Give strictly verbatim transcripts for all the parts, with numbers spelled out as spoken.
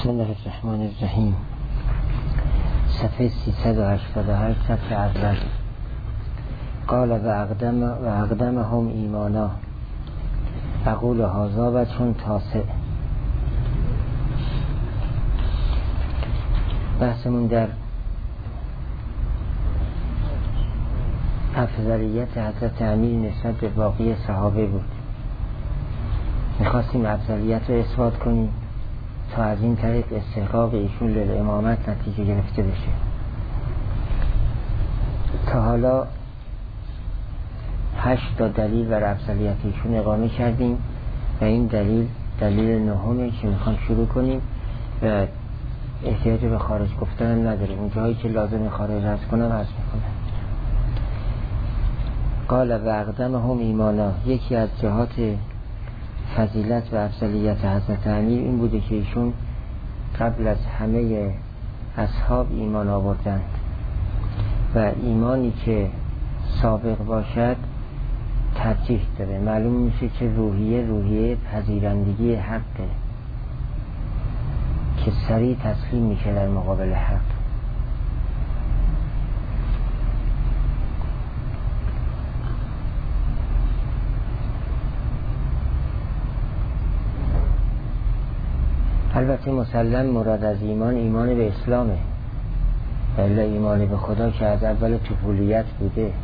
بسم الله الرحمن الرحیم. صفحه سیصد و هشتاد و هشت، صفحه اول. قال و اقدم و اقدمهم ایمانا اقول هذا و چون تاسع. بحثمون در افضلیت حضرت امیر نسبت به باقی صحابه بود. میخواستیم افضلیت رو اثبات کنیم تا از این طریق استحقاق ایشون للامامت نتیجه گرفته بشه. تا حالا هشت تا دلیل بر افضلیت ایشون اقامه کردیم و این دلیل دلیل نهمه که میخوام شروع کنیم و احتیاج به خارج گفتن نداره. اون جایی که لازم خارج عرض کنم عرض میکنم. قال و اقدمهم ایمانا، یکی از جهات فضیلت و افضلیت حضرت امیر این بوده که ایشون قبل از همه اصحاب ایمان آوردند و ایمانی که سابق باشد ترجیح داره. معلوم میشه که روحیه روحیه پذیرندگی حقه که سریع تسلیم میشه در مقابل حق. البته مسلم مراد از ایمان ایمان به اسلامه، ولی ایمان به خدا که از اول طفولیت بوده.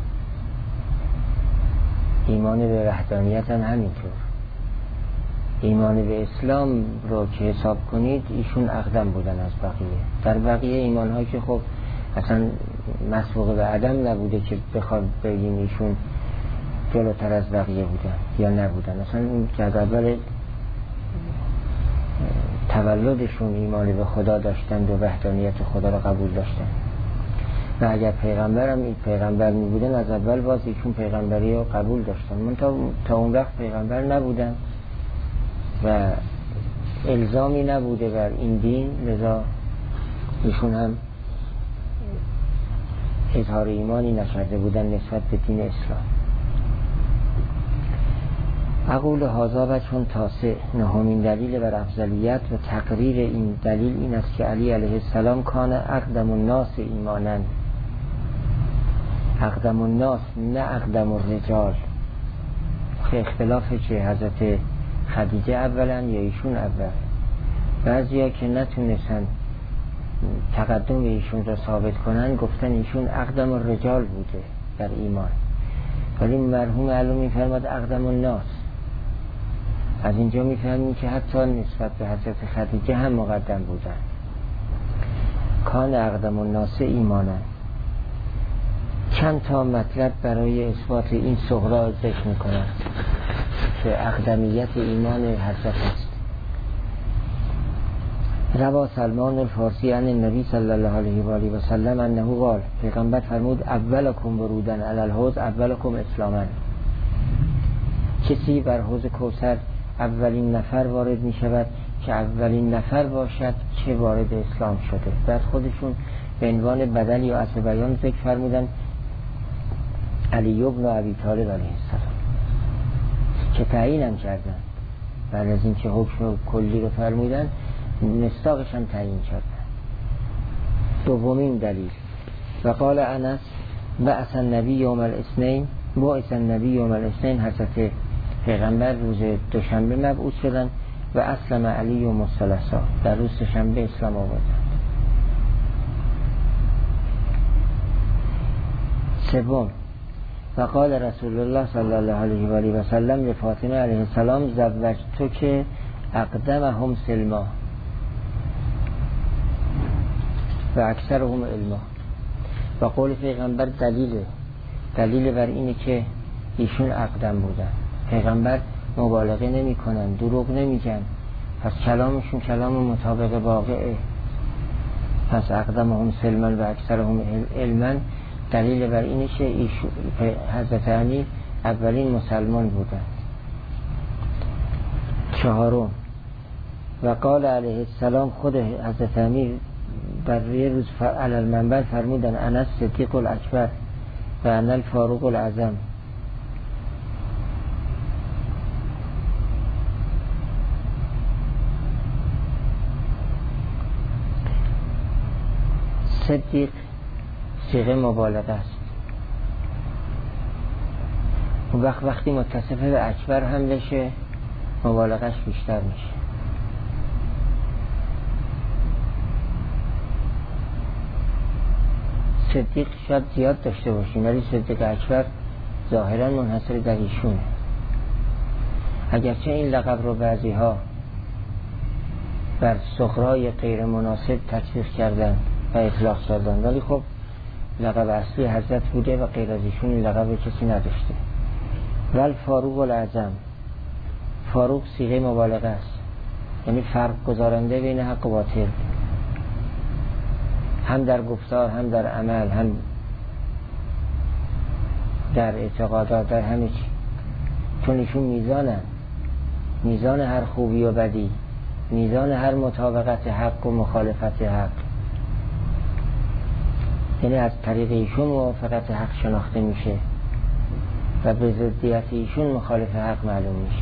ایمان به وحدانیت هم همینطور. ایمان به اسلام رو که حساب کنید ایشون اقدم بودن از بقیه. در بقیه ایمان ها که خب اصلا مسبوق به عدم نبوده که بخواد بگیم ایشون جلوتر از بقیه بودن یا نبودن. اصلا این که از اول تولدشون ایمان به خدا داشتند و وحدانیت خدا را قبول داشتند و اگر پیغمبر هم این پیغمبر می بودن از اول باز ایشون پیغمبری رو قبول داشتن. من تا, تا اون وقت پیغمبر نبودن و الزامی نبوده بر این دین، لذا ایشون هم اظهار ایمانی نکرده بودن نسبت به دین اسلام. اقول هذا و چون تاسع، نهمین دلیل بر افضلیت و تقریر این دلیل این است که علی علیه السلام کان اقدم الناس ایمانا. اقدم الناس نه اقدم الرجال. خیلی اختلافه که حضرت خدیجه اولا یا ایشون اول. بعضیا که نتونستن تقدم ایشون را ثابت کنن گفتن ایشون اقدم الرجال بوده در ایمان، ولی مرحوم علوم میفرماد اقدم الناس. از اینجا میفهمیم که حتی نسبت به حضرت خدیجه هم مقدم بودن. کان اقدم الناس ایمانا. چند تا مطلب برای اثبات این صغرا ذکر میکنن که اقدمیت ایمان حضرت است. روا سلمان الفارسی عن النبی صلی الله علیه و آله و سلم انه قال، پیغمبر فرمود اولکم ورودن علی الحوض اولکم اسلاما. کسی بر حوض کوثر اولین نفر وارد می شود که اولین نفر باشد که وارد اسلام شده. بعد خودشون به عنوان بدل یا اصل بیان ذکر فرمودن علی ابن ابی طالب علیه السلام که تعیین هم کردن. بعد از این که حکم کلی رو فرمودن مصداقش هم تعیین کردن. دومین دلیل و قال انس بعث النبی یوم الاثنین، بعث النبی یوم الاثنین، حضرت پیغمبر روز دوشنبه مبعوث شدن و اسلم علی یوم الثلاثاء، در روز دوشنبه اسلام آوردند. سوم و قال رسول الله صلی الله علیه و آله و سلم لفاطمه علیه السلام زوجتک اقدمهم سلما و اکثرهم علما. و قول پیغمبر دلیله دلیل بر اینه که ایشون اقدم بودن. پیغمبر مبالغه نمی کنن، دروغ نمیگن، پس کلامشون کلام مطابق واقعه. پس اقدمهم سلما و اکثرهم علما دلیل بر اینه که ایشون حضرت علی اولین مسلمان بودن. چهارم و قال علیه السلام، خود حضرت امیر بر یه روز علی المنبر فرمودن انا صدیق الاکبر و انا الفاروق العظم. صدیق صیغه مبالغه است. اون وقت وقتی متصف به اکبر هم بشه مبالغهش بیشتر میشه. صدیق شاید زیاد داشته باشیم ولی صدیق اکبر ظاهرا منحصر در ایشونه. اگرچه این لقب رو بعضی ها بر صغرای غیر مناسب تطبیق کردن و اطلاق کردن، ولی خب لقب اصلی حضرت بوده و غیر از ایشون این لقب کسی نداشته. ول فاروق الاعظم، فاروق صیغه مبالغه است، یعنی فرق گذارنده بین حق و باطل، هم در گفتار هم در عمل هم در اعتقادات، در همه چی. چون ایشون میزانن، میزان هر خوبی و بدی، میزان هر مطابقت حق و مخالفت حق، یعنی از طریق ایشون موافقت حق شناخته میشه و به ضدیت ایشون مخالف حق معلوم میشه.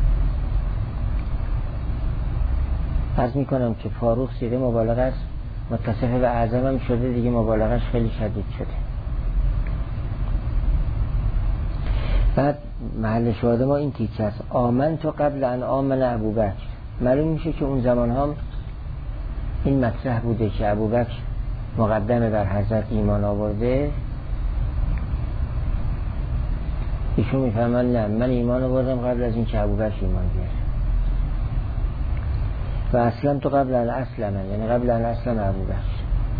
عرض میکنم که فاروق صیغه مبالغه است، متصف به اعظم هم شده دیگه، مبالغهش خیلی شدید شده. بعد محل شاهد ما این تیکه است، آمن تو قبل ان آمن ابوبکر. معلوم میشه که اون زمان هم این مطرح بوده که ابوبکر مقدمه بر حضرت ایمان آورده. ایشون میفهمن نه، من ایمان آوردم قبل از این که ابوبکر ایمان بیاره. و اسلم تو قبل ان اسلم، یعنی قبل ان اسلم ابوبکر.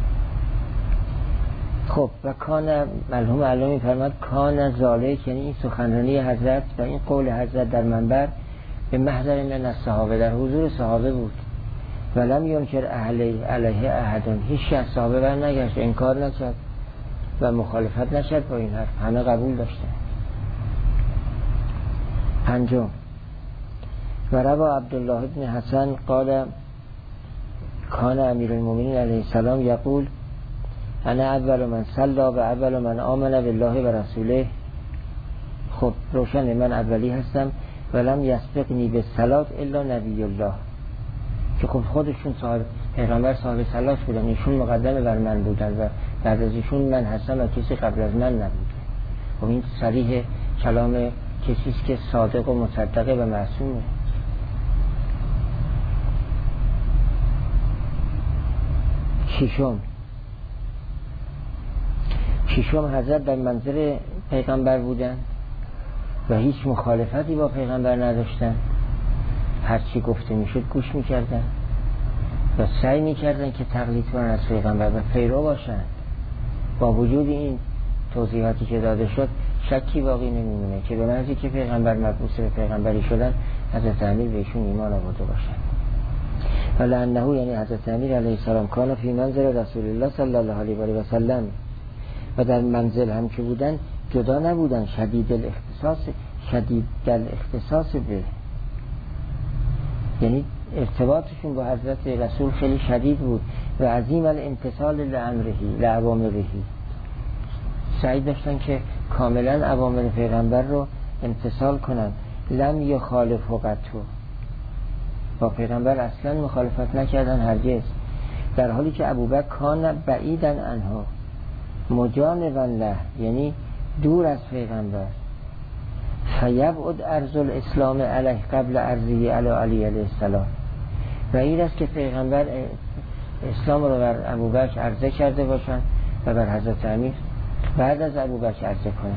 خب و کان مرحوم علامه میفرماد کان ذالک، یعنی این سخنرانی حضرت و این قول حضرت در منبر به محضر من از صحابه، در حضور صحابه بود. ولم ینکر علیه علیه احدون، هیچ از صحابه بر نگشت، انکار نکرد و مخالفت نشد با این حرف، همه قبول داشتن. پنجم و روا عبدالله بن حسن قال کان امیرالمومنین علیه السلام یقول انا اول من صلی و اول من آمن بالله و رسوله. خب روشن، من اولی هستم ولم یسبقنی به صلات الا نبی الله، که خب خودشون صاحب پیغمبر صاحب صلات بودن، ایشون مقدمه بر من بودن و بعد از ایشون من هستم و کسی قبل از من نبود. خب این صریح کلام کسیست که صادق و مصدقه و معصومه. ششم ششم حضرت در منظر پیغمبر بودن و هیچ مخالفتی با پیغمبر نداشتن، هرچی گفته میشد گوش میکردن و سعی میکردن که تقلید کنن از پیغمبر و پیرو باشن. با وجود این توضیحاتی که داده شد شکی باقی نمیمونه که به محضی که پیغمبر مبعوث به پیغمبری شدن حضرت امیر بهشون ایمان آورده باشن. ولانه، یعنی حضرت امیر علیه السلام کان فی منزل رسول الله صلی الله علیه و سلم، و در منزل هم که بودن جدا نبودن، شدید الاختصاص شدید در اختصاص به، یعنی ارتباطشون با حضرت رسول خیلی شدید بود و عظیم الامتثال لامرهی لاوامرهی، سعی داشتن که کاملا اوامر پیغمبر رو امتثال کنن. لم یخالف قطو، با پیغمبر اصلا مخالفت نکردن هرگز، در حالی که ابوبکر کان بعیداً عنها مجانباً له، یعنی دور از پیغمبر. فیبعد ارض الاسلام علیه قبل ارضی علی علی علیه السلام، و این است که پیغمبر اسلام رو بر ابوبکر عرضه کرده باشن و بر حضرت امیر بعد از ابوبکر عرضه کنه.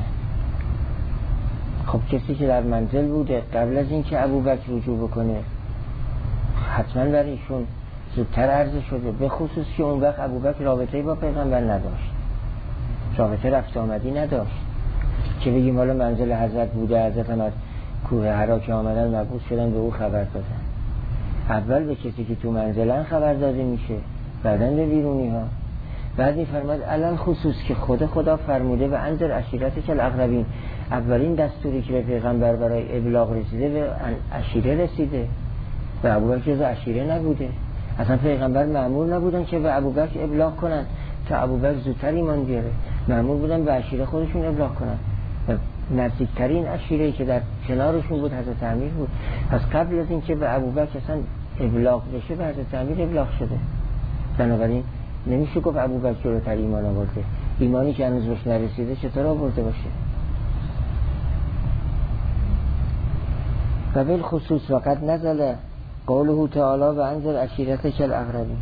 خب کسی که در منزل بوده قبل از این که ابوبکر رجوع بکنه حتما برای ایشون زودتر عرضه شده، به خصوص که اون وقت ابوبکر رابطه‌ای با پیغمبر نداشت، رابطه رفت آمدی نداشت که بگیم حالا منزل حضرت بوده، حضرت هم از کوه حرا که آمدن مبعوث شدن به او خبر دادن. اول به کسی که تو منزلن خبر داده میشه، بعدن به بیرونی ها. بعد میفرماد علل خصوص که خود خدا فرموده و انذر عشیرتک الاقربین، اولین دستوری که به پیغمبر برای ابلاغ رسیده به عشیره رسیده و ابوبکر از عشیره نبوده. اصلا پیغمبر مأمور نبودن که به ابوبکر ابلاغ کنن تا ابوبکر زودتر ایمان بیاره، مأمور بودن به عشیره خودشون ابلاغ کنن و نزدیکترین عشیره‌ای که در کنارشون بود حضرت امیر بود. پس قبل از این که به ابوبکر اصلا ابلاغ بشه به حضرت امیر ابلاغ شده. بنابراین نمیشه گفت ابوبکر جلوتر ایمان آورده. ایمانی که هنوز بهش نرسیده چطور آورده باشه؟ و بالخصوص وقت نزل قوله تعالی و انذر عشیرتک الاقربین،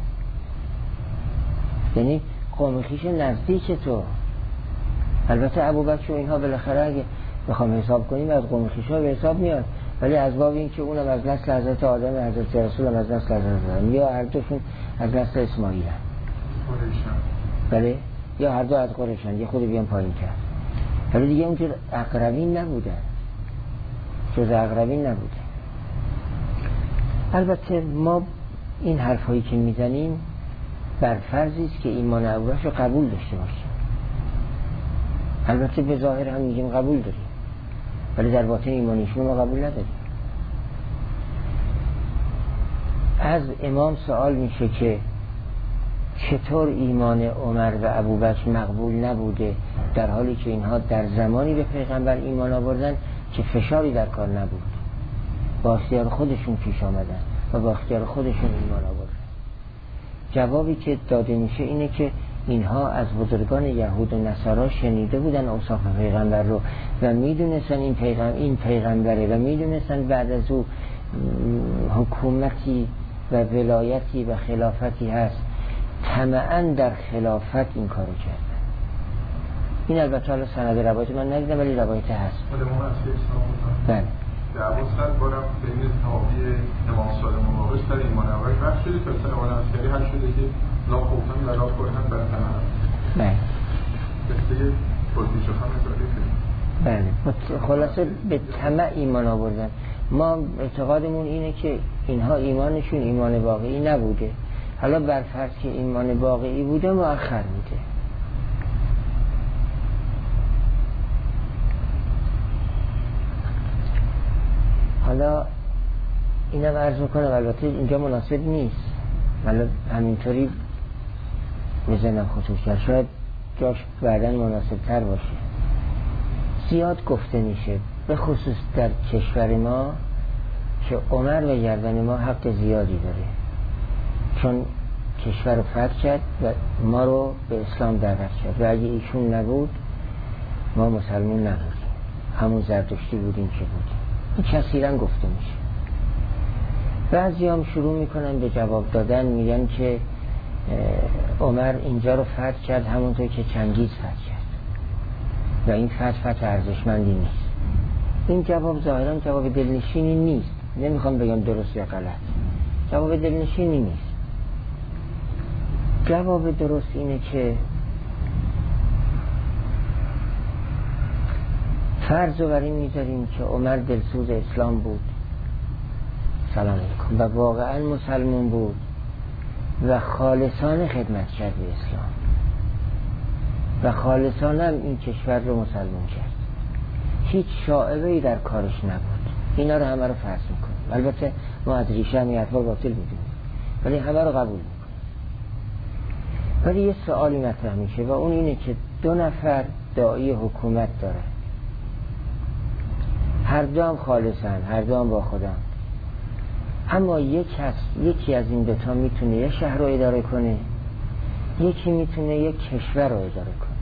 یعنی قوم خویش نزدیک تو. البته ابوبکر و اینها بالاخره اگه بخوام حساب کنیم از قوم خویش ها به حساب میاد، ولی از باب این که اونم از نسل حضرت آدم، حضرت رسول هم از نسل حضرت آدم، یا هر دوشون از نسل اسماعیل هم بله، یا هر دو از قریشن، یه خود بیان پایین کرد، ولی دیگه اونجور اقربین نبودن، جز اقربین نبودن. البته ما این حرف هایی که میزنیم بر فرضی است که ایمان ابوبکر رو قبول داشته باشیم. البته به ظاهر هم میگیم قبول داریم، ولی در باطن ایمانیشون ما قبول نداریم. از امام سوال میشه که چطور ایمان عمر و ابوبکر مقبول نبوده، در حالی که اینها در زمانی به پیغمبر ایمان آوردن که فشاری در کار نبود، با اختیار خودشون پیش آمدن و با اختیار خودشون ایمان آوردن. جوابی که داده میشه اینه که اینها از بزرگان یهود و نصارا شنیده بودن اوصاف پیغمبر رو و میدونستن این پیغمبر این پیغمبره و میدونستن بعد از او حکومتی و ولایتی و خلافتی هست، طمعاً در خلافت این کارو کردن. این البته حالا سند روایت من ندیدم ولی روایت هست. بله. دعوا سر بارم بین صحابی امام صادق مقابل سر ایمان ابوبکر وقت شده که سر ایمان عسکری حل شده که لا خوفتن و لا کرهن بر طمع. بله. قصه بازیچه خانه داره. بله. خلاصه به طمع ایمان آوردن. ما اعتقادمون اینه که اینها ایمانشون ایمان واقعی نبوده. حالا بر فرض که ایمان واقعی بوده مؤخر میده. حالا اینم عرض میکنم، البته اینجا مناسب نیست، حالا همینطوری میزنم خصوصا، شاید جاش بعداً مناسب تر باشه. زیاد گفته میشه به خصوص در کشور ما که عمر و گردن ما حق زیادی داره، چون کشور رو فتح کرد و ما رو به اسلام دعوت کرد و اگه ایشون نبود ما مسلمون نبودیم، همون زرتشتی بودیم که بودیم. این کثیرا گفته میشه. بعضی هم شروع میکنن به جواب دادن، میگن که عمر اینجا رو فتح کرد همونطور که چنگیز فتح کرد و این فتح فتح ارزشمندی نیست. این جواب ظاهرا جواب دلنشینی نیست، نمیخوام بگم درست یا غلط، جواب دلنشینی نیست. جواب درست اینه که فرض رو بر این میذاریم که عمر دلسوز اسلام بود، سلام علیکم، و واقعا مسلمان بود و خالصانه خدمت کرد به اسلام و خالصانه هم این کشور رو مسلمان کرد، هیچ شائبه‌ای در کارش نبود. اینا رو همه رو فرض میکنیم، البته ما از ریشه هم اطوار باطل میدونیم ولی همه رو قبول میکنیم. ولی یه سوالی مطرح میشه و اون اینه که دو نفر داعی حکومت داره، هر دو هم خالصن، هر دو هم با خودم، اما یک هست یکی از این دوتا میتونه یه شهر رو اداره کنه، یکی میتونه یک کشور رو اداره کنه.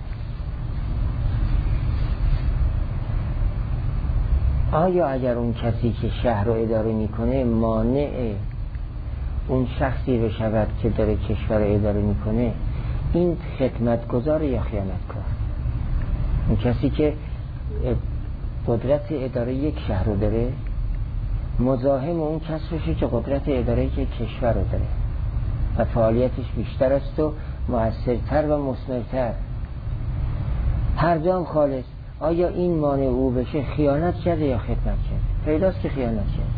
آیا اگر اون کسی که شهر رو اداره میکنه مانع اون شخصی بشود که داره کشور رو اداره میکنه، این خدمتگزار یا خیانتکار؟ اون کسی که قدرت اداره یک شهر رو داره مزاحم اون کس بشه که قدرت اداره یک کشور رو داره و فعالیتش بیشتر است و مؤثرتر و مثمرتر. هر دو هم خالص. آیا این مانع او بشه خیانت کرده یا خدمت کرده؟ پیداست که خیانت کرده.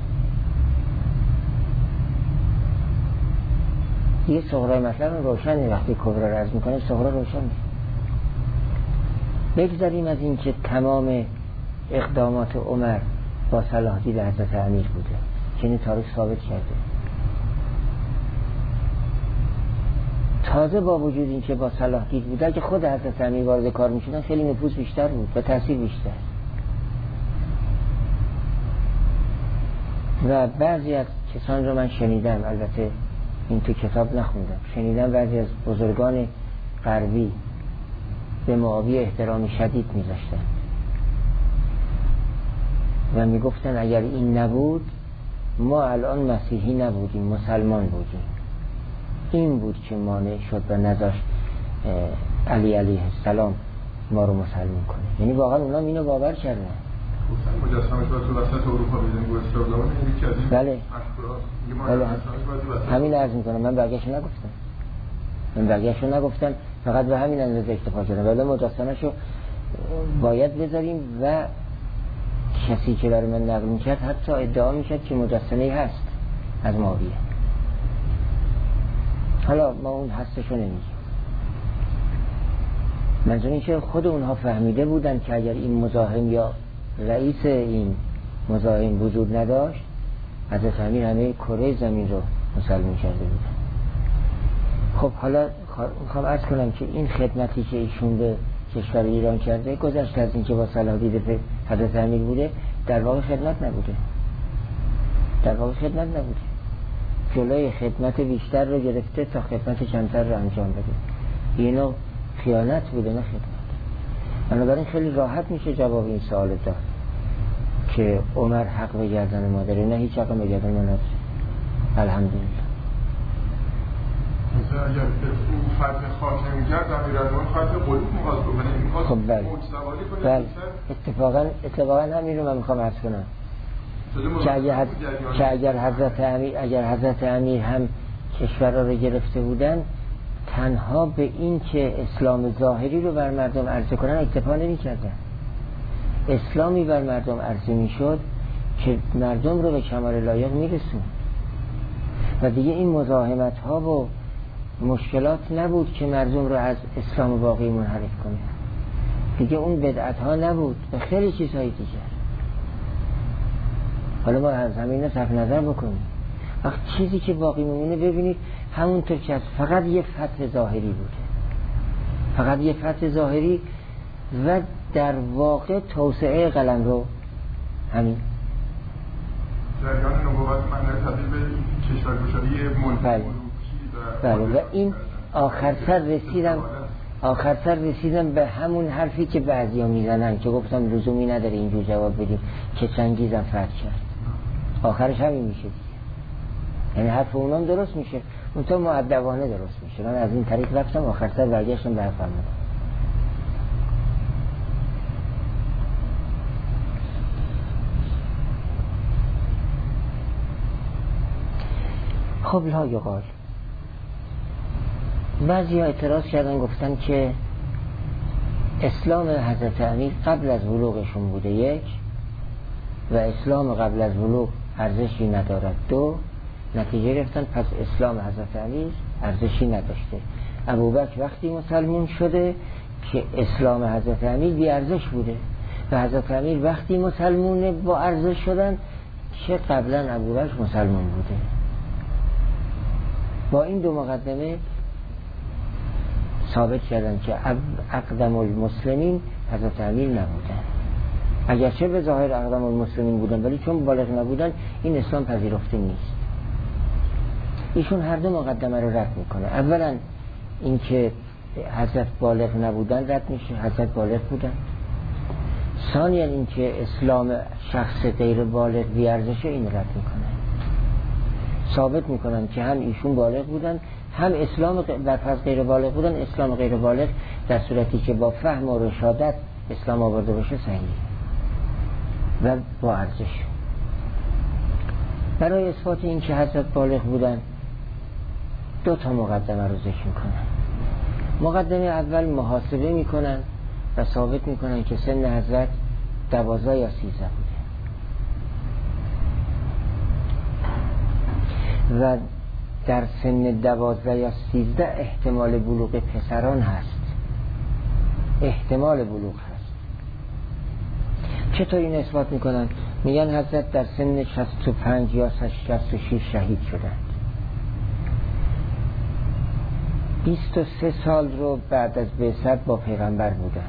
یه صغرای مطلب روشنه، وقتی کبرا رو عرض میکنه صغرا روشنه. بگذاریم از این که تمام اقدامات عمر با صلاح دید حضرت امیر بوده که این تاریخ ثابت کرده. تازه با وجود این که با صلاح دید بوده، اگه خود حضرت امیر وارد کار میشدن خیلی نفوذ بیشتر بود و تاثیر بیشتر. و بعضی از کسان رو من شنیدم، البته این تو کتاب نخوندم، شنیدم بعضی از بزرگان غربی به معاویه احترام شدید میذاشتن و میگفتن اگر این نبود ما الان مسیحی نبودیم، مسلمان بودیم. این بود که مانع شد و نذاشت علی علیه السلام ما رو مسلمان کنه. یعنی واقعا اونا اینو باور کردن. مجسمه‌اش تو وسط اروپا بودن گوستا بودن، یکی از این بله بله همین عرض میکنم. من برگشت نگفتم من برگشت نگفتم فقط به همین اندازه اکتفا کردم. ولی مجسمه‌شو باید بذاریم و کسی که برای من نقل میکرد حتی ادعا میکرد که مجسمه‌ای هست از معاویه. حالا ما اون هستشو نمیگیم. منظور این که خود اونها فهمیده بودن که اگر این مزاحم یا رئیس این مزاحم وجود نداشت حضرت امیر همه کره زمین رو مسلمان کرده بودن. خب حالا میخوام عرض کنم که این خدمتی که ایشون به کشور ایران کرده گذشت از این که با صلاح دید حضرت امیر بوده، در واقع خدمت نبوده در واقع خدمت نبوده جلوی خدمت بیشتر رو گرفته تا خدمت کمتر رو انجام بده. اینو خیانت بوده نه خدمت. بنابراین خیلی راحت میشه جواب این سوال داد که عمر حق به گردن ما داره، نه هیچ حق به گردن ما نداره. الحمدلله. مثلا اگر اون فتح خاتم کرد امیرالمومنین فتح قلوب مقاصد کنه، خب بله بله اتفاقا اتفاقا همین رو من میخوام عرض کنم که اگر حضرت که اگر حضرت امیر اگر حضرت امیر هم کشور رو گرفته بودن تنها به این که اسلام ظاهری رو بر مردم عرضه کنن اکتفا نمی‌کردن. اسلامی بر مردم عرضه میشد که مردم رو به کمال لایق میرسون و دیگه این مزاحمت ها و مشکلات نبود که مردم رو از اسلام واقعی منحرف کنه. دیگه اون بدعت ها نبود و خیلی چیزهای دیگر. حالا ما از همین صرف نظر بکنیم. وقت چیزی که باقی میمونه ببینید همونطور که از فقط یه فتح ظاهری بوده، فقط یه فتح ظاهری و در واقع توسعه قلمرو همین جریان نبوت معنی تبدیل به کشورگشایی ملکی بله و این آخر سر رسیدم آخر سر رسیدم به همون حرفی که بعضیا میزنن که گفتم لزومی نداره اینجور جواب بدیم که چنگیزم فتح کرد. آخرش همین میشه، یعنی حرف اونام درست میشه اون تو مؤدبانه درست میشه. من از این طریق رفتم آخر سر برگشتم به حرفم. خب لا یقال بعضی ها اعتراض کردن گفتن که اسلام حضرت امیر قبل از بلوغشون بوده یک و اسلام قبل از بلوغ ارزشی ندارد دو، نتیجه گرفتن پس اسلام حضرت امیر ارزشی نداشته. ابوبکر وقتی مسلمون شده که اسلام حضرت امیر بی ارزش بوده و حضرت امیر وقتی مسلمون با ارزش شدن که قبلا ابوبکر مسلمون بوده. با این دو مقدمه ثابت کردن که اقدم المسلمین حضرت امیر نبودن، اگرچه به ظاهر اقدم المسلمین بودن ولی چون بالغ نبودن این اسلام پذیرفته نیست. ایشون هر دو مقدمه رو رد میکنه. اولا اینکه حضرت بالغ نبودن رد میشه، حضرت بالغ بودن. ثانیا اینکه اسلام شخص غیر بالغ بی ارزشه این رد میکنه. ثابت میکنن که هم ایشون بالغ بودن هم اسلام در پس غیر بالغ بودن. اسلام غیر بالغ در صورتی که با فهم و رشادت اسلام آورده باشه صحیح و با ارزش. برای اثبات این که حضرت بالغ بودن دو تا مقدمه رو ذکر میکنن. مقدمه اول محاسبه میکنن و ثابت میکنن که سن حضرت دوازده یا سیزده بوده و در سن دوازده یا سیزده احتمال بلوغ پسران هست، احتمال بلوغ هست. چطور این اثبات میکنن؟ میگن حضرت در سن شصت و پنج یا شصت و شش شهید شدند. بیست و سه سال رو بعد از بعثت با پیغمبر بودن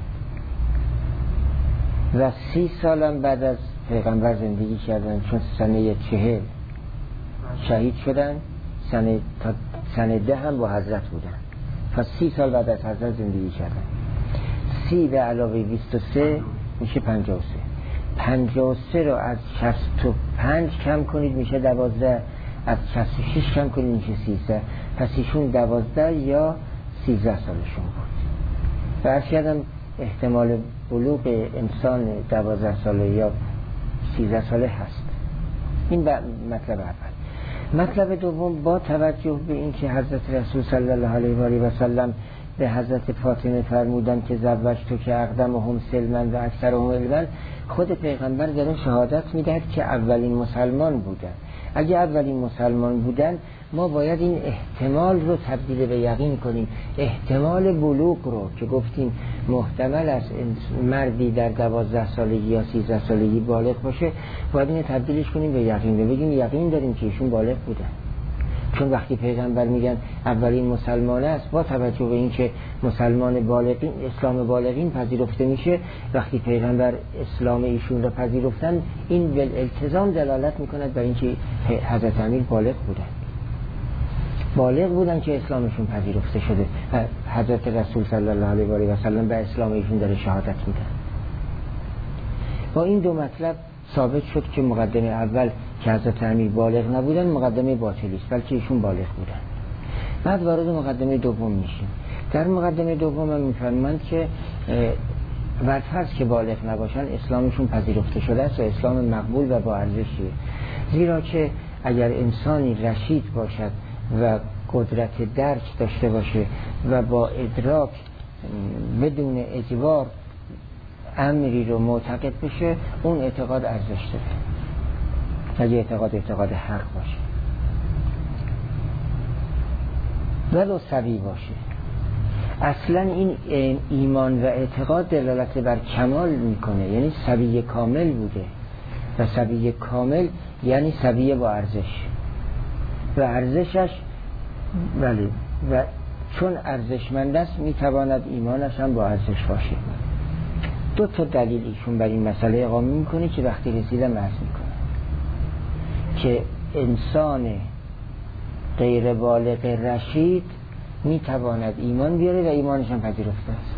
و سی سالم بعد از پیغمبر زندگی کردن، چون سنه چهل شهید شدن، سنه تا سنده هم با حضرت بودن، پس سی سال بعد از حضرت زندگی کردن. سی به علاوه بیست و سه میشه پنجاه و سه. پنجاه و سه رو از شصت و پنج کم کنید میشه دوازده، از شصت و شش کم کنید میشه سیزده. پس ایشون دوازده یا سیزده سالشون بود. و عرض کردم احتمال بلوغ انسان دوازده ساله یا سیزده ساله هست. این مطلب اول. مطلب دوم، با توجه به این که حضرت رسول صلی الله علیه و آله و سلم به حضرت فاطمه فرمودن که زوجتو که اقدمهم سلما و اکثرهم علما، خود پیغمبر داره شهادت میدهد که اولین مسلمان بودن. اگه اولین مسلمان بودن ما باید این احتمال رو تبدیل به یقین کنیم. احتمال بلوغ رو که گفتیم محتمل است مردی در دوازده سالگی یا سیزده سالگی بالغ باشه، باید این تبدیلش کنیم به یقین، رو بگیم یقین داریم که ایشون بالغ بودن. چون وقتی پیغمبر میگن اولین مسلمان است، با توجه به این که مسلمان بالغین، اسلام بالغین پذیرفته میشه، وقتی پیغمبر اسلام ایشون رو پذیرفتن، این بالالتزام دلالت میکند بر این که حضرت امیر بالغ بودن بالغ بودن که اسلامشون پذیرفته شده و حضرت رسول صلی الله علیه و آله و سلم به اسلام ایشون داره شهادت میده. با این دو مطلب ثابت شد که مقدمه اول که حضرت امیر بالغ نبودن مقدمه باطلی است، بلکه ایشون بالغ بودن. بعد وارد مقدمه دوم میشیم. در مقدمه دوم هم میفرمایند که برفرض که بالغ نباشن اسلامشون پذیرفته شده است و اسلام مقبول و با ارزشیه، زیرا که اگر انسانی رشید باشد و قدرت درک داشته باشه و با ادراک بدون اجبار امری رو معتقد بشه، اون اعتقاد ارزش داره، اگه اعتقاد اعتقاد حق باشه ولو سوی باشه. اصلا این ایمان و اعتقاد دلالت بر کمال میکنه، یعنی سوی کامل بوده و سوی کامل یعنی سوی با ارزش و ارزشش ولی و چون ارزشمند است میتواند ایمانش هم با ارزش باشه. دو تا دلیل ایشون بر این مسئله اقامه میکنه که وقتی رسیدم عرض میکنه که انسان غیر بالغ رشید میتواند ایمان بیاره و ایمانش هم پذیرفته است.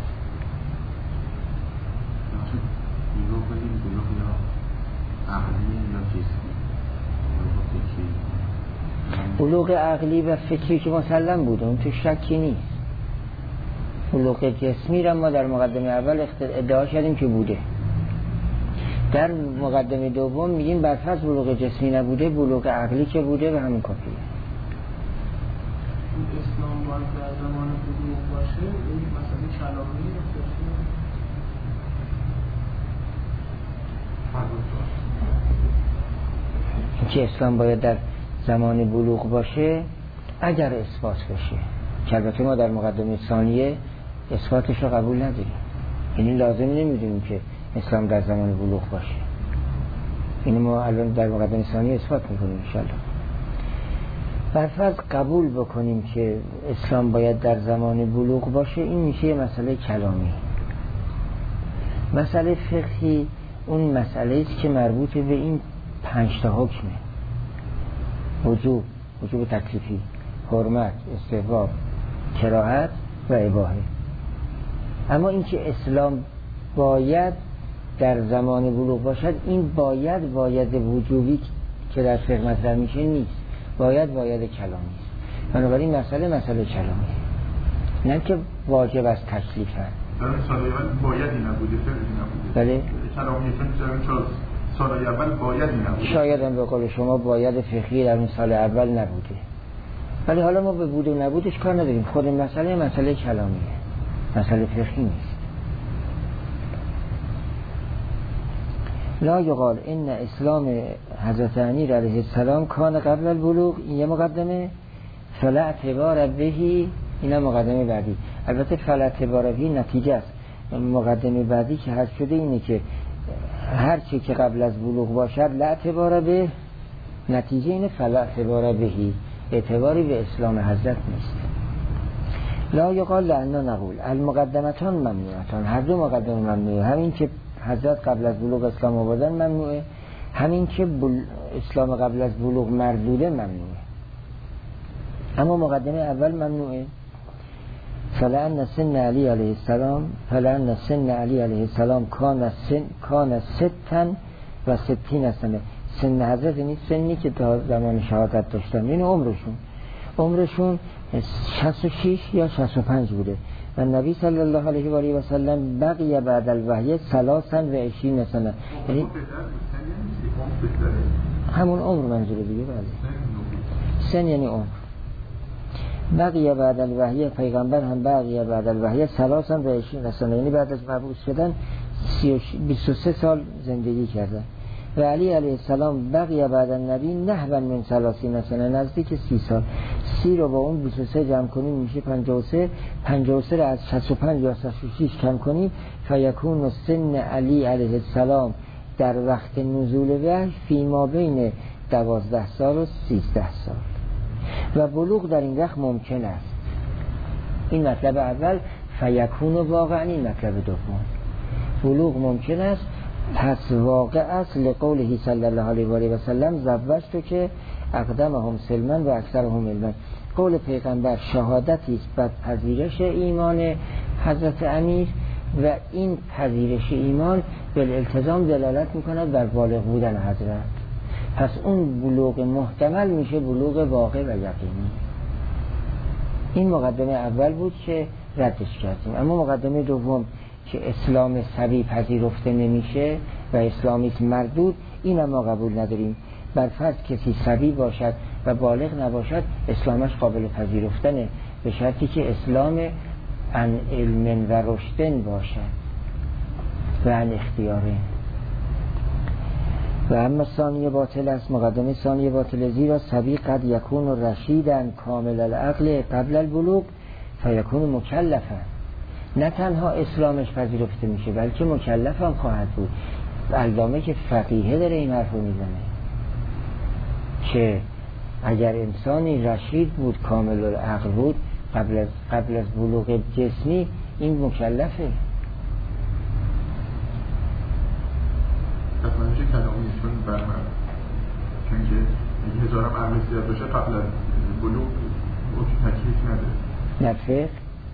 بلوغ عقلی و فکری که مسلم بوده اون تو شکی نیست. بلوغ جسمی را ما در مقدمه اول ادعا کردیم که بوده، در مقدمه دوم میگیم برفرض بلوغ جسمی نبوده، بلوغ عقلی که بوده و همون کافیه. اسلام باید در زمان بلوغ باشه، این مسئله کلامی که اسلام باید در زمان بلوغ باشه اگر اثبات بشه، که البته ما در مقدمه ثانیه اثباتش رو قبول نداریم، یعنی لازم نمیدونیم که اسلام در زمان بلوغ باشه. اینو ما الان در مقدمه ثانیه اثبات میکنیم انشاءالله. برفرض قبول بکنیم که اسلام باید در زمان بلوغ باشه، این میشه مسئله کلامی. مسئله فقهی اون مسئله است که مربوط به این پنج تا حکمه: وجوب، وجوب تکلیفی، حرمت، استحباب، کراهت و اباحه. اما این که اسلام باید در زمان بلوغ باشد، این باید باید وجوبی که در فقه مطرح میشه نیست، باید باید کلامی است. بنابراین مسئله مسئله کلامی، نه که واجب از تکلیف هست. در این سال اول بایدی نبوده، فقهی نبوده. بله؟ کلامی چون سال اول بایدی نبوده. شاید هم به قول شما باید فقهی در اون سال اول نبوده، ولی حالا ما به بود و نبودش کار نداریم. خود مسئله مسئله کلامیه، مسئله فقهی نیست. لا یقال ان اسلام حضرت امیر علیه السلام کان قبل البلوغ، این یه مقدمه. فلا اعتبار بهی، اینا مقدمه بعدی. البته فلا اعتبار بهی نتیجه است. مقدمه بعدی که هست شده اینه که هر چی که قبل از بلوغ باشد لا اعتبار به، نتیجه اینه فلا اعتبار بهی، اعتباری به اسلام حضرت نیست. لا یقال لعنا نقول المقدمتان ممنوعتان، هر دو مقدمه ممنوعه، همین که حضرت قبل از بلوغ اسلام آوردن ممنوعه، همین که بل... اسلام قبل از بلوغ مردوده ممنوعه. اما مقدمه اول ممنوعه. فلان سن علی علیه السلام فلان سن علی علیه السلام کان سن کان ستن و ستین سنه. سن حضرت یعنی سنی که تا زمان شهادت داشتن، این عمرشون عمرشون شصت و شش یا شصت و پنج بوده و نبی صلی الله علیه و آله و سلم بقیه بعد الوحی ثلاثا و عشرین سنه، یعنی همون عمر منظوره دیگه. بله سن یعنی عمر. بقیه بعد الوحی، پیغمبر هم بقیه بعد الوحی ثلاثا و عشرین سنه، یعنی بعد از مبعوث شدن بیست و سه سال زندگی کردن. و علی علیه السلام بقیه بعد النبی نحو من ثلاثین سنه، نزدیک سی سال. سی رو با اون بیست و سه جمع کنیم میشه پنجاه و سه. پنجاه و سه رو از شصت و پنج یا شصت و شش کم کنیم فیکون سن علی علیه السلام در وقت نزول وحی فی ما بین دوازده سال و سیزده سال و بلوغ در این وقت ممکن است. این مطلب اول. فیکون واقعا این مطلب دوم. بلوغ ممکن است، پس واقع است لقوله صلی الله علیه و آله و سلم زوجت که اقدمهم سلما و اکثرهم علما. قول پیغمبر شهادتی است بر پذیرش ایمان حضرت امیر و این پذیرش ایمان بالالتزام دلالت میکند بر بالغ بودن حضرت. پس اون بلوغ محتمل میشه بلوغ واقع و یقینی. این مقدمه اول بود که ردش کردیم. اما مقدمه دوم که اسلام صبی پذیرفته نمیشه و اسلامیت مردود، این ما قبول نداریم. بر فرض کسی صبی باشد و بالغ نباشد اسلامش قابل پذیرفتنه، به شرطی که اسلام عن علم و رشدن باشد و عن اختیاره. و اما ثانیه باطل است. مقدمه ثانیه باطل زیرا صبی قد یکون رشیداً کامل العقل قبل البلوغ فیکون مکلفاً. نه تنها اسلامش پذیرفته میشه بلکه مکلف هم خواهد بود. علامه که فقیه داره این حرف رو میزنه که اگر انسانی رشید بود کامل العقل بود قبل از, قبل از بلوغ جسمی این مکلفه. پس منشه کلامیشون برمه چون که اگه هزارم عقل زیاد باشه قبل از بلوغ تکلیف نداره. در فقه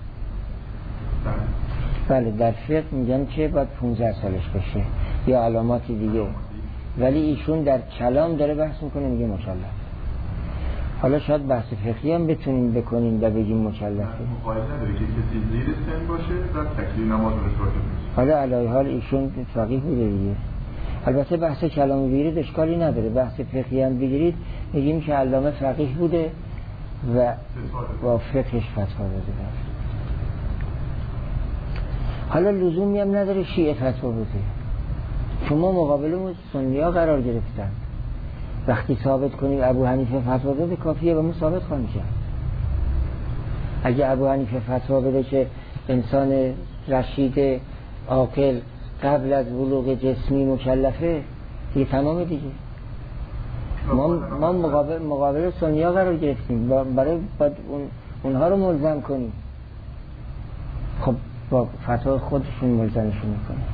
بله در فقه میگن که باید پونزده سالش بشه یا علاماتی دیگه، ولی ایشون در کلام داره بحث میکنه میگه مکلف. حالا شاید بحث فقهی هم بتونیم بکنیم و بگیم مکلفه. مقایسه نداره که کسی زیر سن باشه و تکلیف نماز روش باشه. حالا علی حال ایشون فقیه بوده دیگه. البته بحث کلامی بگیرید اشکالی نداره، بحث فقهی هم بگیرید میگیم که علامه فقیه بوده و با فقهش فتوا داده. حالا لزومی هم نداره شیعه فتوا بده، چون ما مقابلمون سنی‌ها قرار گرفتن. وقتی ثابت کنیم ابو حنیفه فتوا داده کافیه و ما ثابت خواهیم کرد. اگه ابو حنیفه فتوا بده که انسان رشید عاقل قبل از بلوغ جسمی مکلفه دیگه تمام دیگه. ما ما مقابل مقابل سنی‌ها قرار گرفتیم، برای باید اون اونها رو ملزم کنیم. خب با فتوا خودشون ملزمشون میکنه.